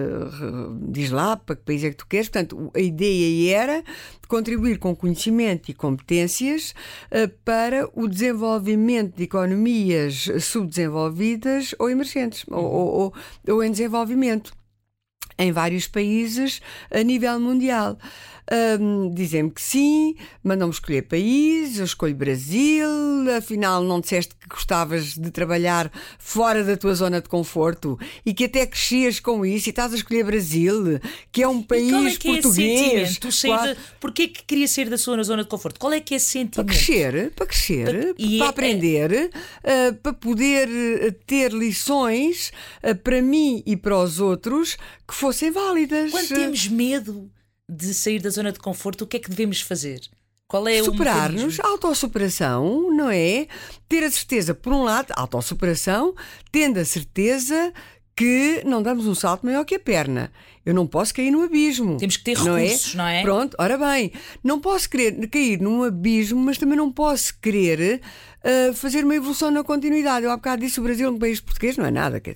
diz lá para que país é que tu queres. Portanto, a ideia era contribuir com conhecimento e competências para o desenvolvimento de economias subdesenvolvidas ou emergentes, ou em desenvolvimento em vários países a nível mundial. Dizem-me que sim, mandam-me escolher país, eu escolho Brasil. Afinal não disseste que gostavas de trabalhar fora da tua zona de conforto e que até crescias com isso, e estás a escolher Brasil, que é um país português. Porquê que queria sair da sua zona de conforto? Qual é que é esse sentimento? Para crescer, para aprender, para poder ter lições para mim e para os outros que fossem válidas. Quando temos medo de sair da zona de conforto, o que é que devemos fazer? Qual é Superar-nos, a autossuperação, não é? Ter a certeza, por um lado, a autossuperação, tendo a certeza que não damos um salto maior que a perna. Eu não posso cair no abismo. Temos que ter recursos, não é? Pronto, ora bem, não posso querer cair num abismo, mas também não posso querer fazer uma evolução na continuidade. Eu há bocado disse: o Brasil é um país português, não é nada, que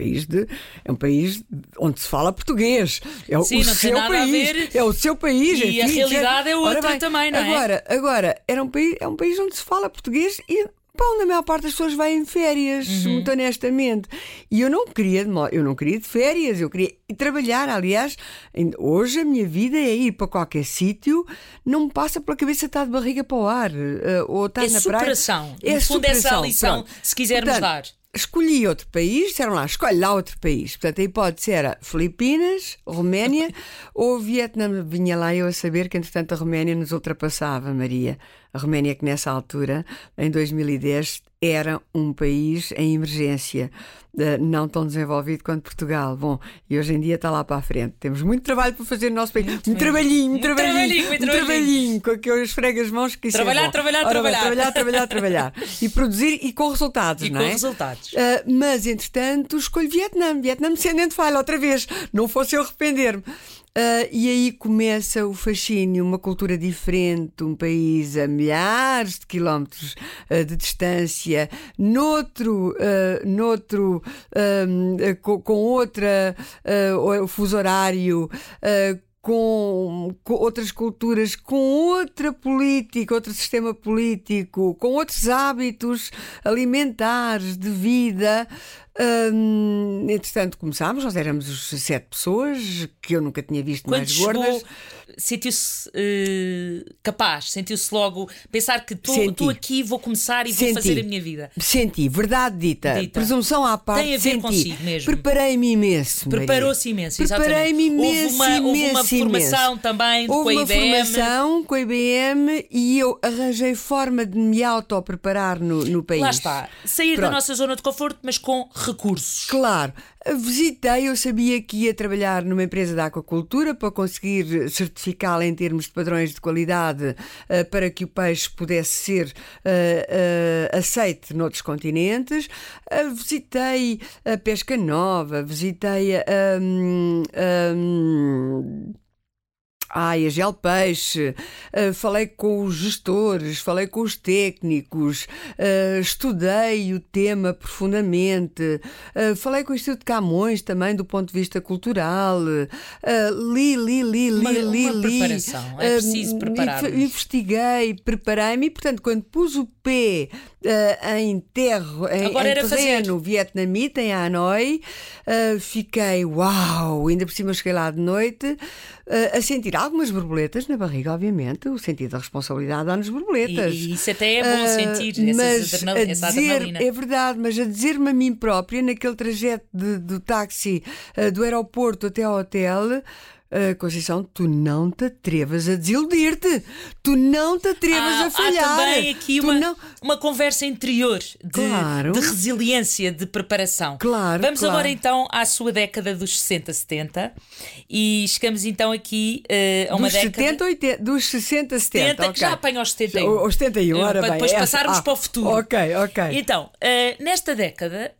é um país onde se fala português. É o seu país, é o seu país. E a realidade é outra também, não é? Agora é um país onde se fala português e onde a maior parte das pessoas vai em férias, muito honestamente. E eu não queria de férias, eu queria trabalhar. Aliás, hoje a minha vida é ir para qualquer sítio, não me passa pela cabeça estar de barriga para o ar, ou estar na praia. É superação. Essa lição, se quisermos dar. Escolhi outro país, disseram lá: escolhe lá outro país. Portanto, a hipótese era Filipinas, Roménia ou Vietnã. Vinha lá eu a saber que, entretanto, a Roménia nos ultrapassava, Maria. A Roménia, que nessa altura, em 2010, era um país em emergência, não tão desenvolvido quanto Portugal. Bom, e hoje em dia está lá para a frente. Temos muito trabalho para fazer no nosso país. Um trabalhinho, com aqueles fregas mãos que isso trabalhar, é bom. Trabalhar. E produzir e com resultados, não é? Com resultados. Mas, entretanto, escolho Vietnã, send and file outra vez. Não fosse eu arrepender-me. E aí começa o fascínio, uma cultura diferente, um país a milhares de quilómetros de distância, com outra fuso horário, com outras culturas, com outra política, outro sistema político, com outros hábitos alimentares, de vida. Entretanto começámos, nós éramos os 7 pessoas, que eu nunca tinha visto. Quando mais chegou, gordas. sentiu-se capaz, sentiu-se logo pensar que estou aqui, vou começar e vou fazer a minha vida. Senti, verdade dita. Presunção à parte, tem a ver consigo mesmo. Preparei-me imenso. Preparou-se imenso, exatamente. Preparei-me imenso. Houve uma formação também com a IBM. Houve uma formação com a IBM e eu arranjei forma de me auto-preparar no país. Lá está, sair da nossa zona de conforto, mas com recursos. Claro. Visitei, eu sabia que ia trabalhar numa empresa de aquacultura para conseguir certificá-la em termos de padrões de qualidade para que o peixe pudesse ser aceite noutros continentes. Visitei a pesca nova, visitei a Gelpeixe, falei com os gestores, falei com os técnicos, estudei o tema profundamente, falei com o Instituto de Camões também do ponto de vista cultural, li. Uma preparação, é preciso preparar-nos. Investiguei, preparei-me e, portanto, quando pus o pé em terreno vietnamita, em Hanoi, fiquei, uau, ainda por cima cheguei lá de noite, a sentir algumas borboletas na barriga, obviamente, o sentido da responsabilidade dá-nos borboletas. E isso até é bom sentir, essa adrenalina. É verdade, mas a dizer-me a mim própria, naquele trajeto do táxi do aeroporto até ao hotel, Conceição, tu não te atrevas a desiludir-te, tu não te atrevas a falhar. Há também aqui uma conversa interior de resiliência, de preparação. Vamos agora então à sua década dos 60, 70 e chegamos então aqui a uma década... Dos 60, 70, okay. Já apanho aos 71. Aos 71, ora bem. Depois passarmos para o futuro. Ok. Então, nesta década,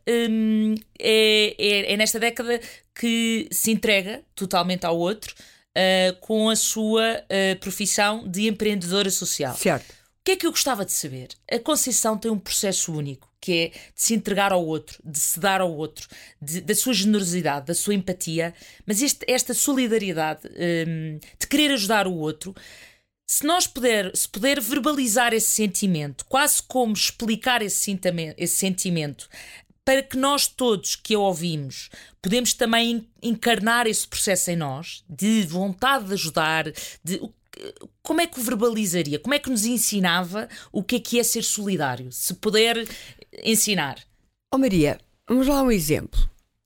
é nesta década que se entrega totalmente ao outro com a sua profissão de empreendedora social. Certo. O que é que eu gostava de saber? A Conceição tem um processo único, que é de se entregar ao outro, de se dar ao outro, da sua generosidade, da sua empatia, mas esta solidariedade de querer ajudar o outro. Se puder verbalizar esse sentimento, quase como explicar esse sentimento, para que nós todos que a ouvimos podemos também encarnar esse processo em nós, de vontade de ajudar, como é que o verbalizaria? Como é que nos ensinava o que é ser solidário? Se puder ensinar. Maria, vamos lá um exemplo.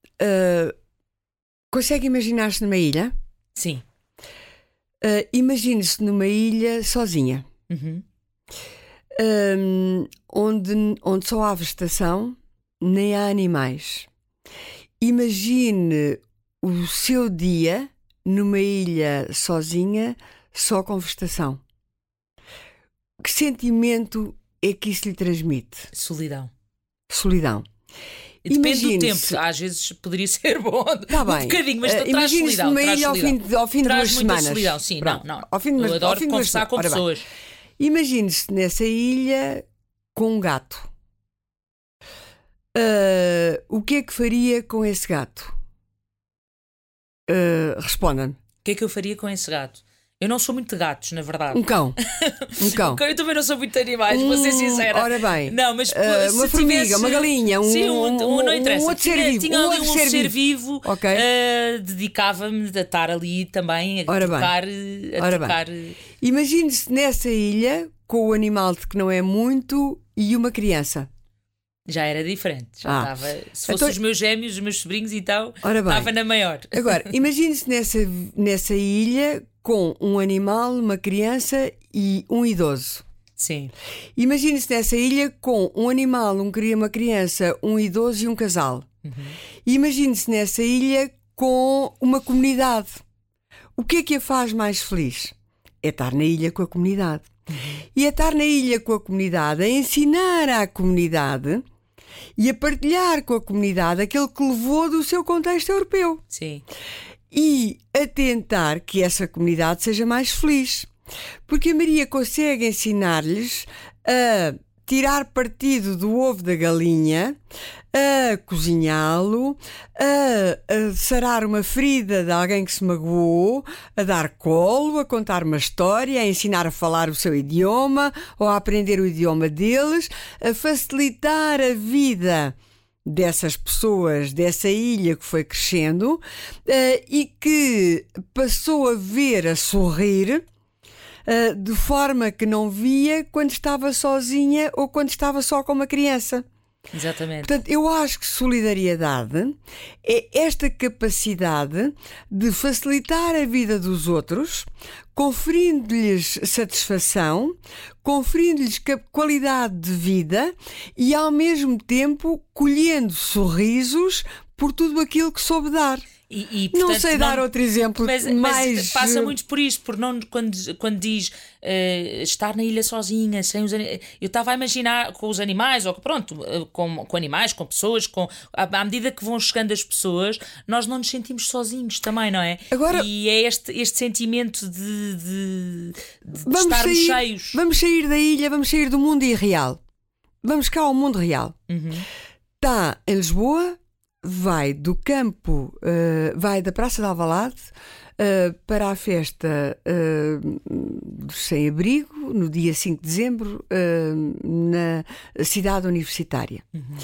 Consegue imaginar-se numa ilha? Sim. Imagine-se numa ilha sozinha. Uhum. Onde só há vegetação, nem há animais. Imagine o seu dia numa ilha sozinha, só com vegetação. Que sentimento é que isso lhe transmite? Solidão. E depende do tempo, às vezes poderia ser bom, tá bem. Um bocadinho, mas traz solidão. Numa ilha ao fim de 2 semanas. Solidão, sim, não. Eu adoro conversar com pessoas. Imagine-se nessa ilha com um gato. O que é que faria com esse gato? Responda-me. O que é que eu faria com esse gato? Eu não sou muito de gatos, na verdade. Um cão. Eu também não sou muito de animais, vou ser sincera. Ora bem. Não, mas uma formiga, uma galinha, não interessa. Um outro ser vivo. Tinha ali um outro ser vivo. Okay. Dedicava-me a estar ali também a tocar. Imagine-se nessa ilha com o animal de que não é muito e uma criança. Já era diferente. Já estava. Se fossem os meus gêmeos, os meus sobrinhos, então estava na maior. Agora, imagine-se nessa ilha com um animal, uma criança e um idoso. Sim. Imagine-se nessa ilha com um animal, uma criança, um idoso e um casal. Uhum. Imagine-se nessa ilha com uma comunidade. O que é que a faz mais feliz? É estar na ilha com a comunidade. Uhum. E é estar na ilha com a comunidade, a ensinar à comunidade e a partilhar com a comunidade aquilo que levou do seu contexto europeu. Sim. e a tentar que essa comunidade seja mais feliz. Porque a Maria consegue ensinar-lhes a tirar partido do ovo da galinha, a cozinhá-lo, a sarar uma ferida de alguém que se magoou, a dar colo, a contar uma história, a ensinar a falar o seu idioma ou a aprender o idioma deles, a facilitar a vida dessas pessoas, dessa ilha que foi crescendo e que passou a ver a sorrir de forma que não via quando estava sozinha ou quando estava só com uma criança. Exatamente. Portanto, eu acho que solidariedade é esta capacidade de facilitar a vida dos outros, conferindo-lhes satisfação, conferindo-lhes qualidade de vida e, ao mesmo tempo, colhendo sorrisos por tudo aquilo que soube dar. Portanto, não sei dar outro exemplo, mas passa muito por isto, porque não, quando diz estar na ilha sozinha, sem os eu estava a imaginar com os animais, ou pronto, com animais, com pessoas, à medida que vão chegando as pessoas, nós não nos sentimos sozinhos também, não é? Agora, e é este sentimento de estarmos cheios. Vamos sair da ilha, vamos sair do mundo irreal. Vamos cá ao mundo real. Está em Lisboa, vai do campo, vai da Praça de Alvalade para a festa do sem-abrigo, no dia 5 de dezembro, na cidade universitária.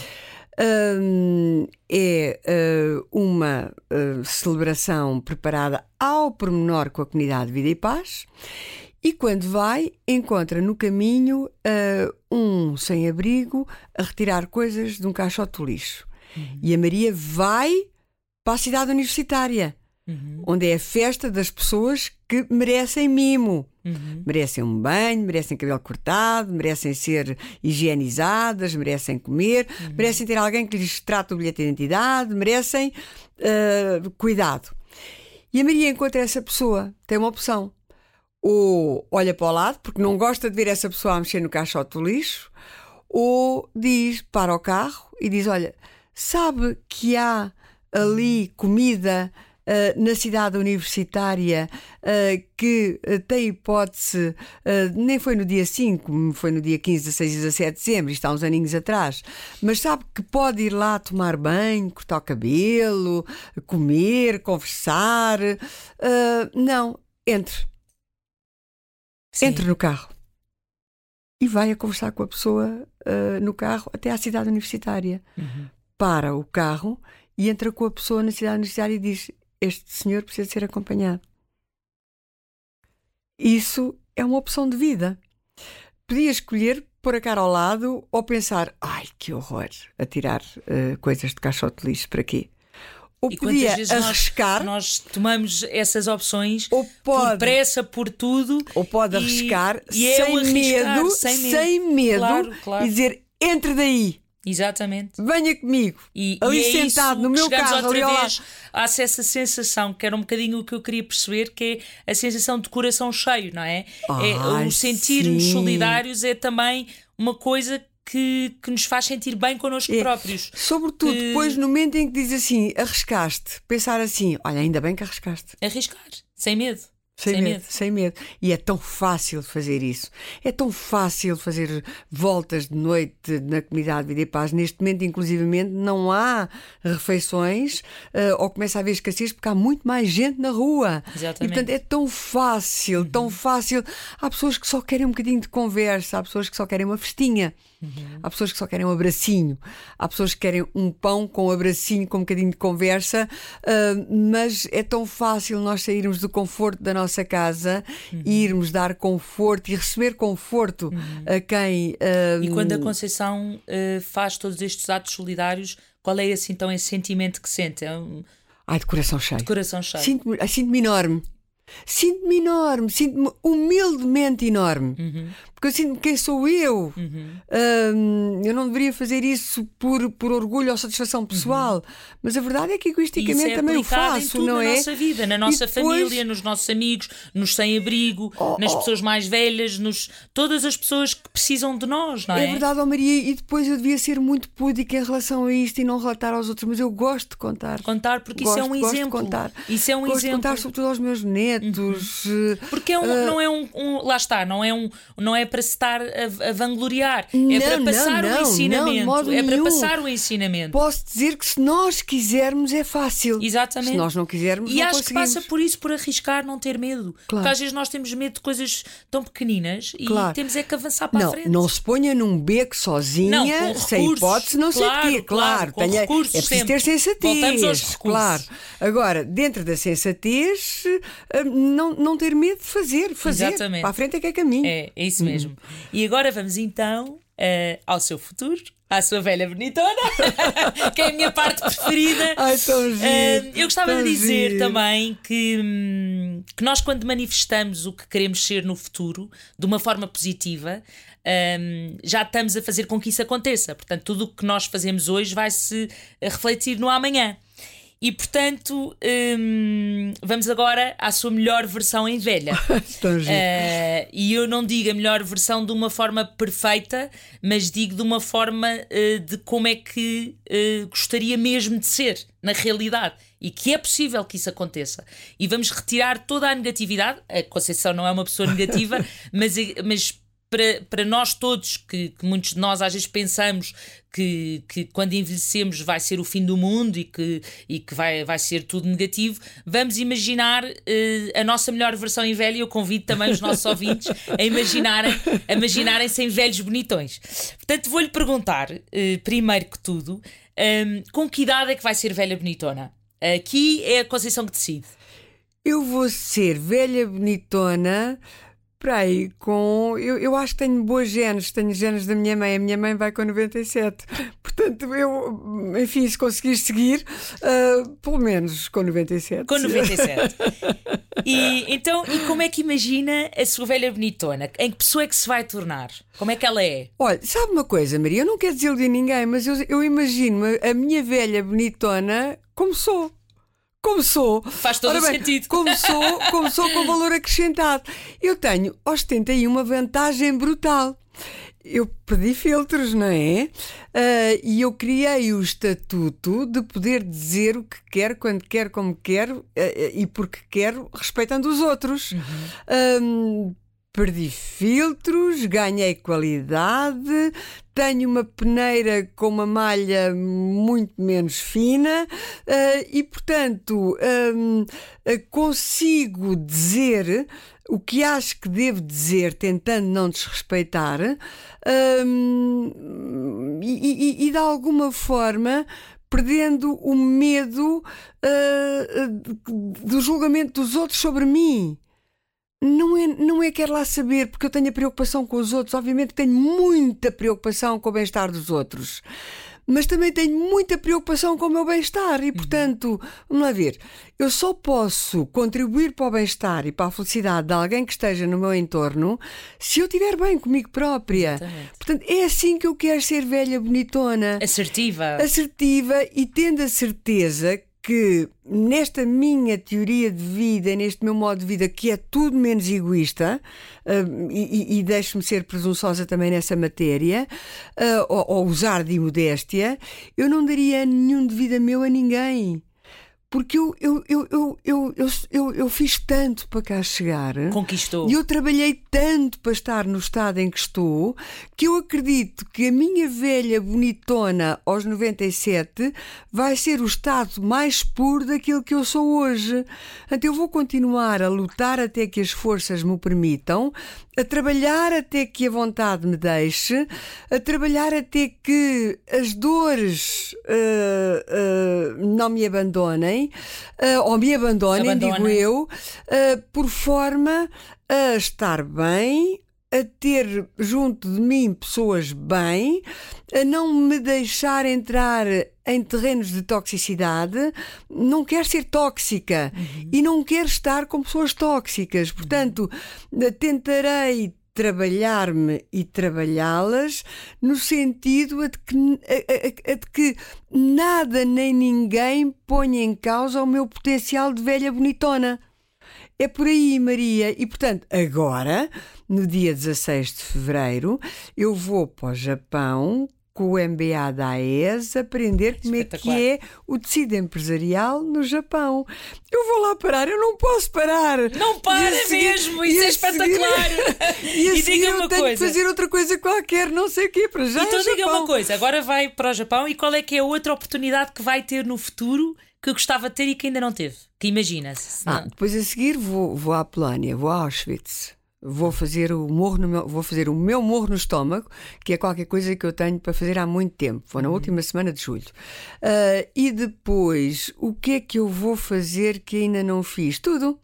É uma celebração preparada ao pormenor com a comunidade de Vida e Paz. E quando vai, encontra no caminho um sem-abrigo a retirar coisas de um caixote de lixo. E a Maria vai para a cidade universitária, onde é a festa das pessoas que merecem mimo. Merecem um banho, merecem cabelo cortado, merecem ser higienizadas, merecem comer, merecem ter alguém que lhes trate o bilhete de identidade, merecem cuidado. E a Maria encontra essa pessoa, tem uma opção. Ou olha para o lado, porque não gosta de ver essa pessoa a mexer no caixote do lixo, ou para o carro e diz, olha, sabe que há ali comida na cidade universitária que tem hipótese, nem foi no dia 5, foi no dia 15, 16 e 17 de dezembro, isto há uns aninhos atrás, mas sabe que pode ir lá tomar banho, cortar o cabelo, comer, conversar. Não, entre no carro e vai a conversar com a pessoa no carro até à cidade universitária. Para o carro e entra com a pessoa na cidade universitária e diz, este senhor precisa ser acompanhado. Isso é uma opção de vida. Podia escolher pôr a cara ao lado ou pensar, ai que horror, a tirar coisas de caixote de lixo para quê? Ou e podia quantas vezes arriscar. Nós tomamos essas opções ou pode, por pressa, por tudo. Ou pode arriscar sem medo, claro. E dizer, entre daí. Exatamente. Venha comigo. Ali sentado no meu carro. Outra vez há essa sensação, que era um bocadinho o que eu queria perceber, que é a sensação de coração cheio, não é? O sentir-nos solidários é também uma coisa que nos faz sentir bem connosco próprios. Sobretudo depois, no momento em que diz assim, arriscaste, pensar assim, olha, ainda bem que arriscaste. Arriscar, sem medo. Sem medo. E é tão fácil fazer isso. É tão fácil fazer voltas de noite na comunidade Vida e Paz. Neste momento, inclusivamente, não há refeições ou começa a haver escassez porque há muito mais gente na rua. Exatamente. E, portanto, é tão fácil, tão fácil. Há pessoas que só querem um bocadinho de conversa, há pessoas que só querem uma festinha. Há pessoas que só querem um abracinho, há pessoas que querem um pão com um abracinho, com um bocadinho de conversa, mas é tão fácil nós sairmos do conforto da nossa casa e irmos dar conforto e receber conforto a quem... E quando a Conceição faz todos estes atos solidários, qual é assim, então esse sentimento que sente? Ai, de coração cheio. De coração cheio. Sinto-me enorme. Sinto-me humildemente enorme. porque eu sinto quem sou eu. Eu não deveria fazer isso por orgulho ou satisfação pessoal, mas a verdade é que egoisticamente também o faço, não é? Na nossa vida, na nossa família, nos nossos amigos, nos sem-abrigo, nas pessoas mais velhas, todas as pessoas que precisam de nós, não é? É verdade, Maria, e depois eu devia ser muito púdica em relação a isto e não relatar aos outros, mas eu gosto de contar. Contar, porque isso é um exemplo. Isso é um gosto exemplo. de contar sobretudo aos meus netos. Porque não é lá está, não é para se estar a vangloriar, é para passar o ensinamento. É para passar o ensinamento. Posso dizer que se nós quisermos é fácil. Exatamente. Se nós não quisermos, e não acho conseguimos. que passa por isso, por arriscar, não ter medo. Claro. Porque às vezes nós temos medo de coisas tão pequeninas e temos é que avançar para a frente. Não se ponha num beco sozinha, sem hipótese, não sei o quê. Claro, é preciso ter sensatez. Voltamos aos recursos. Claro. Agora, dentro da sensatez, não ter medo de fazer. Exatamente. Para a frente é que é caminho. É isso mesmo. E agora vamos então ao seu futuro, à sua velha bonitona, que é a minha parte preferida. Ai, tão giro, eu gostava de dizer giro. também que nós, quando manifestamos o que queremos ser no futuro de uma forma positiva, já estamos a fazer com que isso aconteça. Portanto, tudo o que nós fazemos hoje vai se refletir no amanhã. E, portanto, vamos agora à sua melhor versão em velha. E eu não digo a melhor versão de uma forma perfeita, mas digo de uma forma de como é que gostaria mesmo de ser, na realidade. E que é possível que isso aconteça. E vamos retirar toda a negatividade. A Conceição não é uma pessoa negativa, mas para nós todos, que muitos de nós às vezes pensamos que quando envelhecemos vai ser o fim do mundo e que vai ser tudo negativo, vamos imaginar a nossa melhor versão em velha. E eu convido também os nossos ouvintes a imaginarem-se em velhos bonitões. Portanto, vou-lhe perguntar, primeiro que tudo, com que idade é que vai ser velha bonitona? Aqui é a Conceição que decide. Eu vou ser velha bonitona. Aí, eu acho que tenho boas genes, tenho genes da minha mãe. A minha mãe vai com 97. Portanto, enfim, se conseguir seguir, pelo menos com 97. Com 97. E como é que imagina a sua velha bonitona? Em que pessoa é que se vai tornar? Como é que ela é? Olha, sabe uma coisa, Maria? Eu não quero desiludir ninguém, mas eu imagino a minha velha bonitona como sou. Faz todo o sentido. Como sou com valor acrescentado. Eu tenho aos 71 uma vantagem brutal. Eu pedi filtros, não é? E eu criei o estatuto de poder dizer o que quero, quando quero, como quero e porque quero, respeitando os outros. Perdi filtros, ganhei qualidade, tenho uma peneira com uma malha muito menos fina e, portanto, consigo dizer o que acho que devo dizer, tentando não desrespeitar e de alguma forma perdendo o medo do julgamento dos outros sobre mim. Não é quer lá saber, porque eu tenho a preocupação com os outros. Obviamente tenho muita preocupação com o bem-estar dos outros, mas também tenho muita preocupação com o meu bem-estar e, portanto, vamos lá ver, eu só posso contribuir para o bem-estar e para a felicidade de alguém que esteja no meu entorno se eu estiver bem comigo própria. Exatamente. Portanto, é assim que eu quero ser velha bonitona. Assertiva e tendo a certeza que nesta minha teoria de vida, neste meu modo de vida, que é tudo menos egoísta, e deixo-me ser presunçosa também nessa matéria, ou usar de imodéstia, eu não daria nenhum de vida meu a ninguém. Porque eu fiz tanto para cá chegar. Conquistou. E eu trabalhei tanto para estar no estado em que estou, que eu acredito que a minha velha bonitona aos 97 vai ser o estado mais puro daquilo que eu sou hoje. Portanto, eu vou continuar a lutar até que as forças me permitam, a trabalhar até que a vontade me deixe, a trabalhar até que as dores não me abandonem, ou me abandonem, digo eu, por forma a estar bem, a ter junto de mim pessoas bem, a não me deixar entrar em terrenos de toxicidade. Não quero ser tóxica e não quero estar com pessoas tóxicas. Portanto, tentarei trabalhar-me e trabalhá-las no sentido de que nada nem ninguém ponha em causa o meu potencial de velha bonitona. É por aí, Maria. E, portanto, agora, no dia 16 de fevereiro, eu vou para o Japão com o MBA da AES aprender como é que é o tecido empresarial no Japão. Eu vou lá parar, eu não posso parar. Não para mesmo, isso é espetacular. E diga-me uma coisa. Tenho que fazer outra coisa qualquer, não sei o quê, para já. Então diga-me uma coisa, agora vai para o Japão e qual é que é a outra oportunidade que vai ter no futuro que gostava de ter e que ainda não teve? Que imagina-se. Depois a seguir vou à Polónia, vou a Auschwitz. Vou fazer o meu morro no estômago, que é qualquer coisa que eu tenho para fazer há muito tempo. Vou na última semana de julho. E depois, o que é que eu vou fazer que ainda não fiz? Tudo.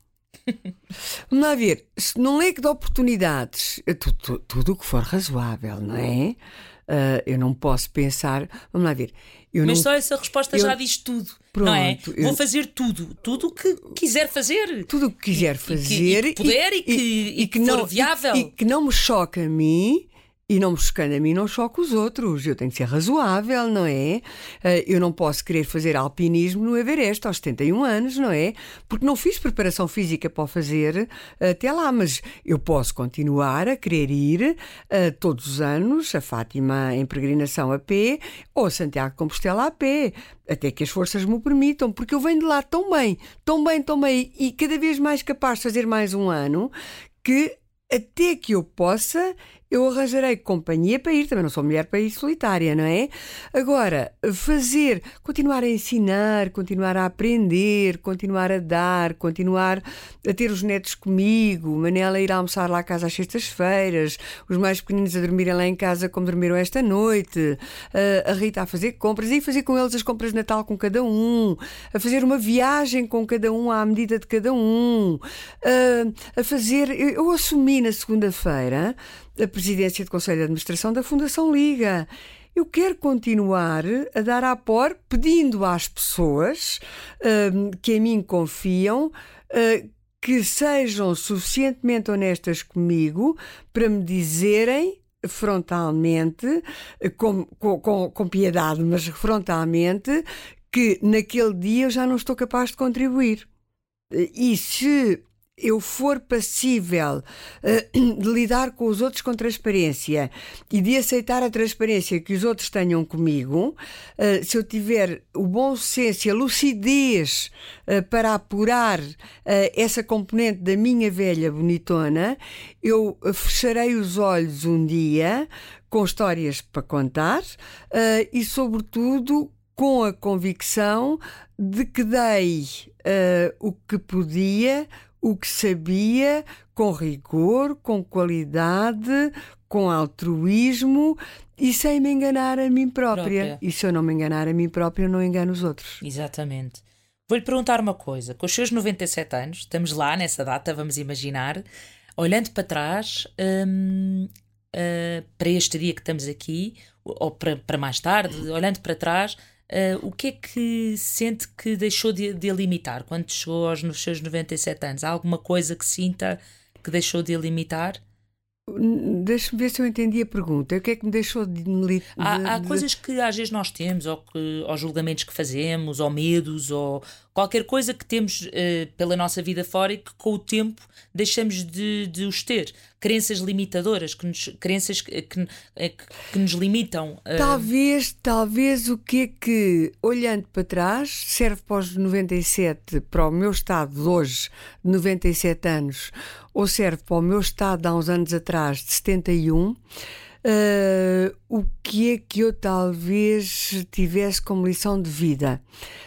Vamos lá ver. Num leque de oportunidades, tudo o que for razoável, não é? Eu não posso pensar. Vamos lá ver. Mas só essa resposta já diz tudo. Pronto, não é? Vou fazer tudo o que quiser fazer. Tudo o que quiser fazer. E que puder e que for viável. E que não me choque a mim. E não me chocando a mim, não choco os outros. Eu tenho que ser razoável, não é? Eu não posso querer fazer alpinismo no Everest aos 71 anos, não é? Porque não fiz preparação física para o fazer até lá. Mas eu posso continuar a querer ir todos os anos a Fátima em peregrinação a pé ou a Santiago de Compostela a pé. Até que as forças me o permitam. Porque eu venho de lá tão bem e cada vez mais capaz de fazer mais um ano que até que eu possa... Eu arranjarei companhia para ir, também não sou mulher para ir solitária, não é? Agora, continuar a ensinar, continuar a aprender, continuar a dar, continuar a ter os netos comigo, Manela a ir almoçar lá à casa às sextas-feiras, os mais pequeninos a dormirem lá em casa como dormiram esta noite, a Rita a fazer compras e fazer com eles as compras de Natal com cada um, a fazer uma viagem com cada um à medida de cada um, eu assumi na segunda-feira a presidência do Conselho de Administração da Fundação Liga. Eu quero continuar a dar apoio pedindo às pessoas que em mim confiam que sejam suficientemente honestas comigo para me dizerem frontalmente, com piedade, mas frontalmente, que naquele dia eu já não estou capaz de contribuir. E se eu for passível de lidar com os outros com transparência e de aceitar a transparência que os outros tenham comigo, se eu tiver o bom senso e a lucidez para apurar essa componente da minha velha bonitona, eu fecharei os olhos um dia com histórias para contar e, sobretudo, com a convicção de que dei o que podia, o que sabia, com rigor, com qualidade, com altruísmo e sem me enganar a mim própria. E se eu não me enganar a mim própria, eu não engano os outros. Exatamente. Vou-lhe perguntar uma coisa. Com os seus 97 anos, estamos lá nessa data, vamos imaginar, olhando para trás, para este dia que estamos aqui, ou para mais tarde, olhando para trás, o que é que sente que deixou de limitar quando chegou nos seus 97 anos? Há alguma coisa que sinta que deixou de limitar? Deixa-me ver se eu entendi a pergunta. O que é que me deixou de limitar? Há coisas que às vezes nós temos, ou julgamentos que fazemos, ou medos, ou qualquer coisa que temos pela nossa vida fora e que com o tempo deixamos de os ter. Crenças limitadoras, crenças que nos limitam. Talvez o que é que, olhando para trás, serve para os 97, para o meu estado de hoje, de 97 anos, ou serve para o meu estado de há uns anos atrás, de 71, o que é que eu talvez tivesse como lição de vida?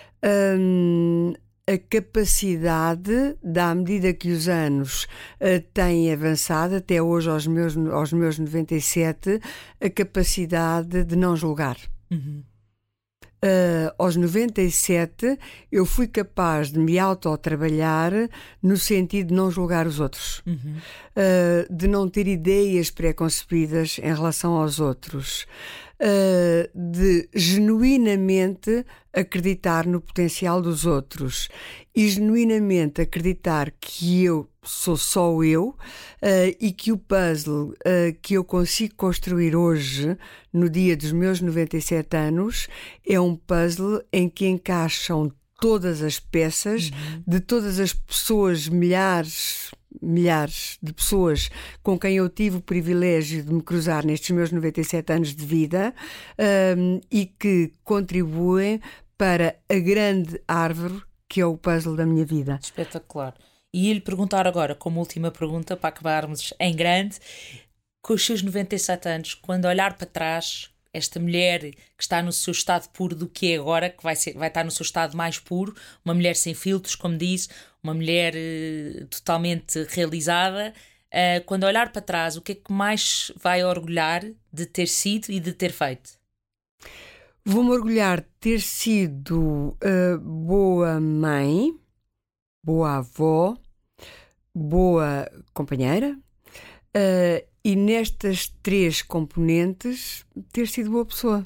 A capacidade, à medida que os anos têm avançado, até hoje aos meus 97, a capacidade de não julgar. Uhum. Aos 97 eu fui capaz de me autotrabalhar no sentido de não julgar os outros, de não ter ideias pré-concebidas em relação aos outros, de genuinamente acreditar no potencial dos outros e genuinamente acreditar que eu sou só eu e que o puzzle que eu consigo construir hoje, no dia dos meus 97 anos, é um puzzle em que encaixam todas as peças de todas as pessoas, milhares de pessoas com quem eu tive o privilégio de me cruzar nestes meus 97 anos de vida e que contribuem para a grande árvore que é o puzzle da minha vida. Espetacular. E ia-lhe perguntar agora, como última pergunta, para acabarmos em grande, com os seus 97 anos, quando olhar para trás, esta mulher que está no seu estado puro do que é agora, que vai estar no seu estado mais puro, uma mulher sem filtros, como disse, uma mulher totalmente realizada, quando olhar para trás, o que é que mais vai orgulhar de ter sido e de ter feito? Vou-me orgulhar de ter sido boa mãe, boa avó, boa companheira e nestas 3 componentes ter sido boa pessoa.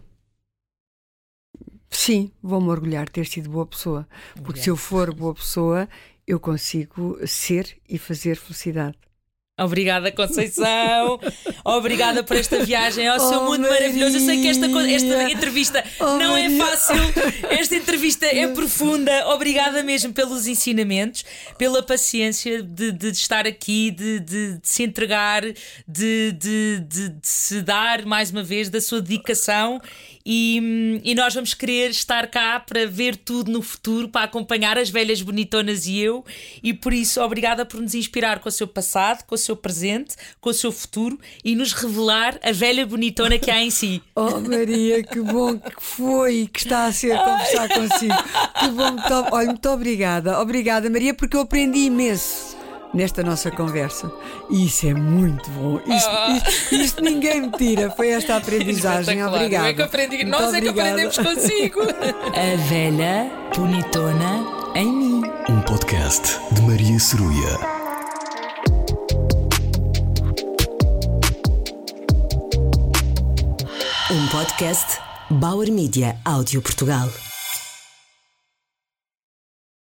Sim, vou-me orgulhar de ter sido boa pessoa, porque se eu for boa pessoa eu consigo ser e fazer felicidade. Obrigada, Conceição. Obrigada por esta viagem ao seu mundo maravilhoso. Eu sei que esta entrevista não é fácil. Esta entrevista é profunda. Obrigada mesmo pelos ensinamentos, pela paciência de estar aqui, de se entregar, de se dar mais uma vez da sua dedicação. E nós vamos querer estar cá para ver tudo no futuro, para acompanhar as velhas bonitonas e eu. E por isso, obrigada por nos inspirar com o seu passado, com o seu presente, com o seu futuro e nos revelar a velha bonitona que há em si. Oh Maria, que bom que foi, que está a ser conversar consigo. Que bom, muito obrigada. Obrigada, Maria, porque eu aprendi imenso nesta nossa conversa. E isso é muito bom. Isto ninguém me tira. Foi esta aprendizagem. Obrigada. Eu é que aprendi. Nós é que aprendemos consigo. A velha bonitona em mim. Um podcast de Maria Ceruia. Um podcast Bauer Media Áudio Portugal.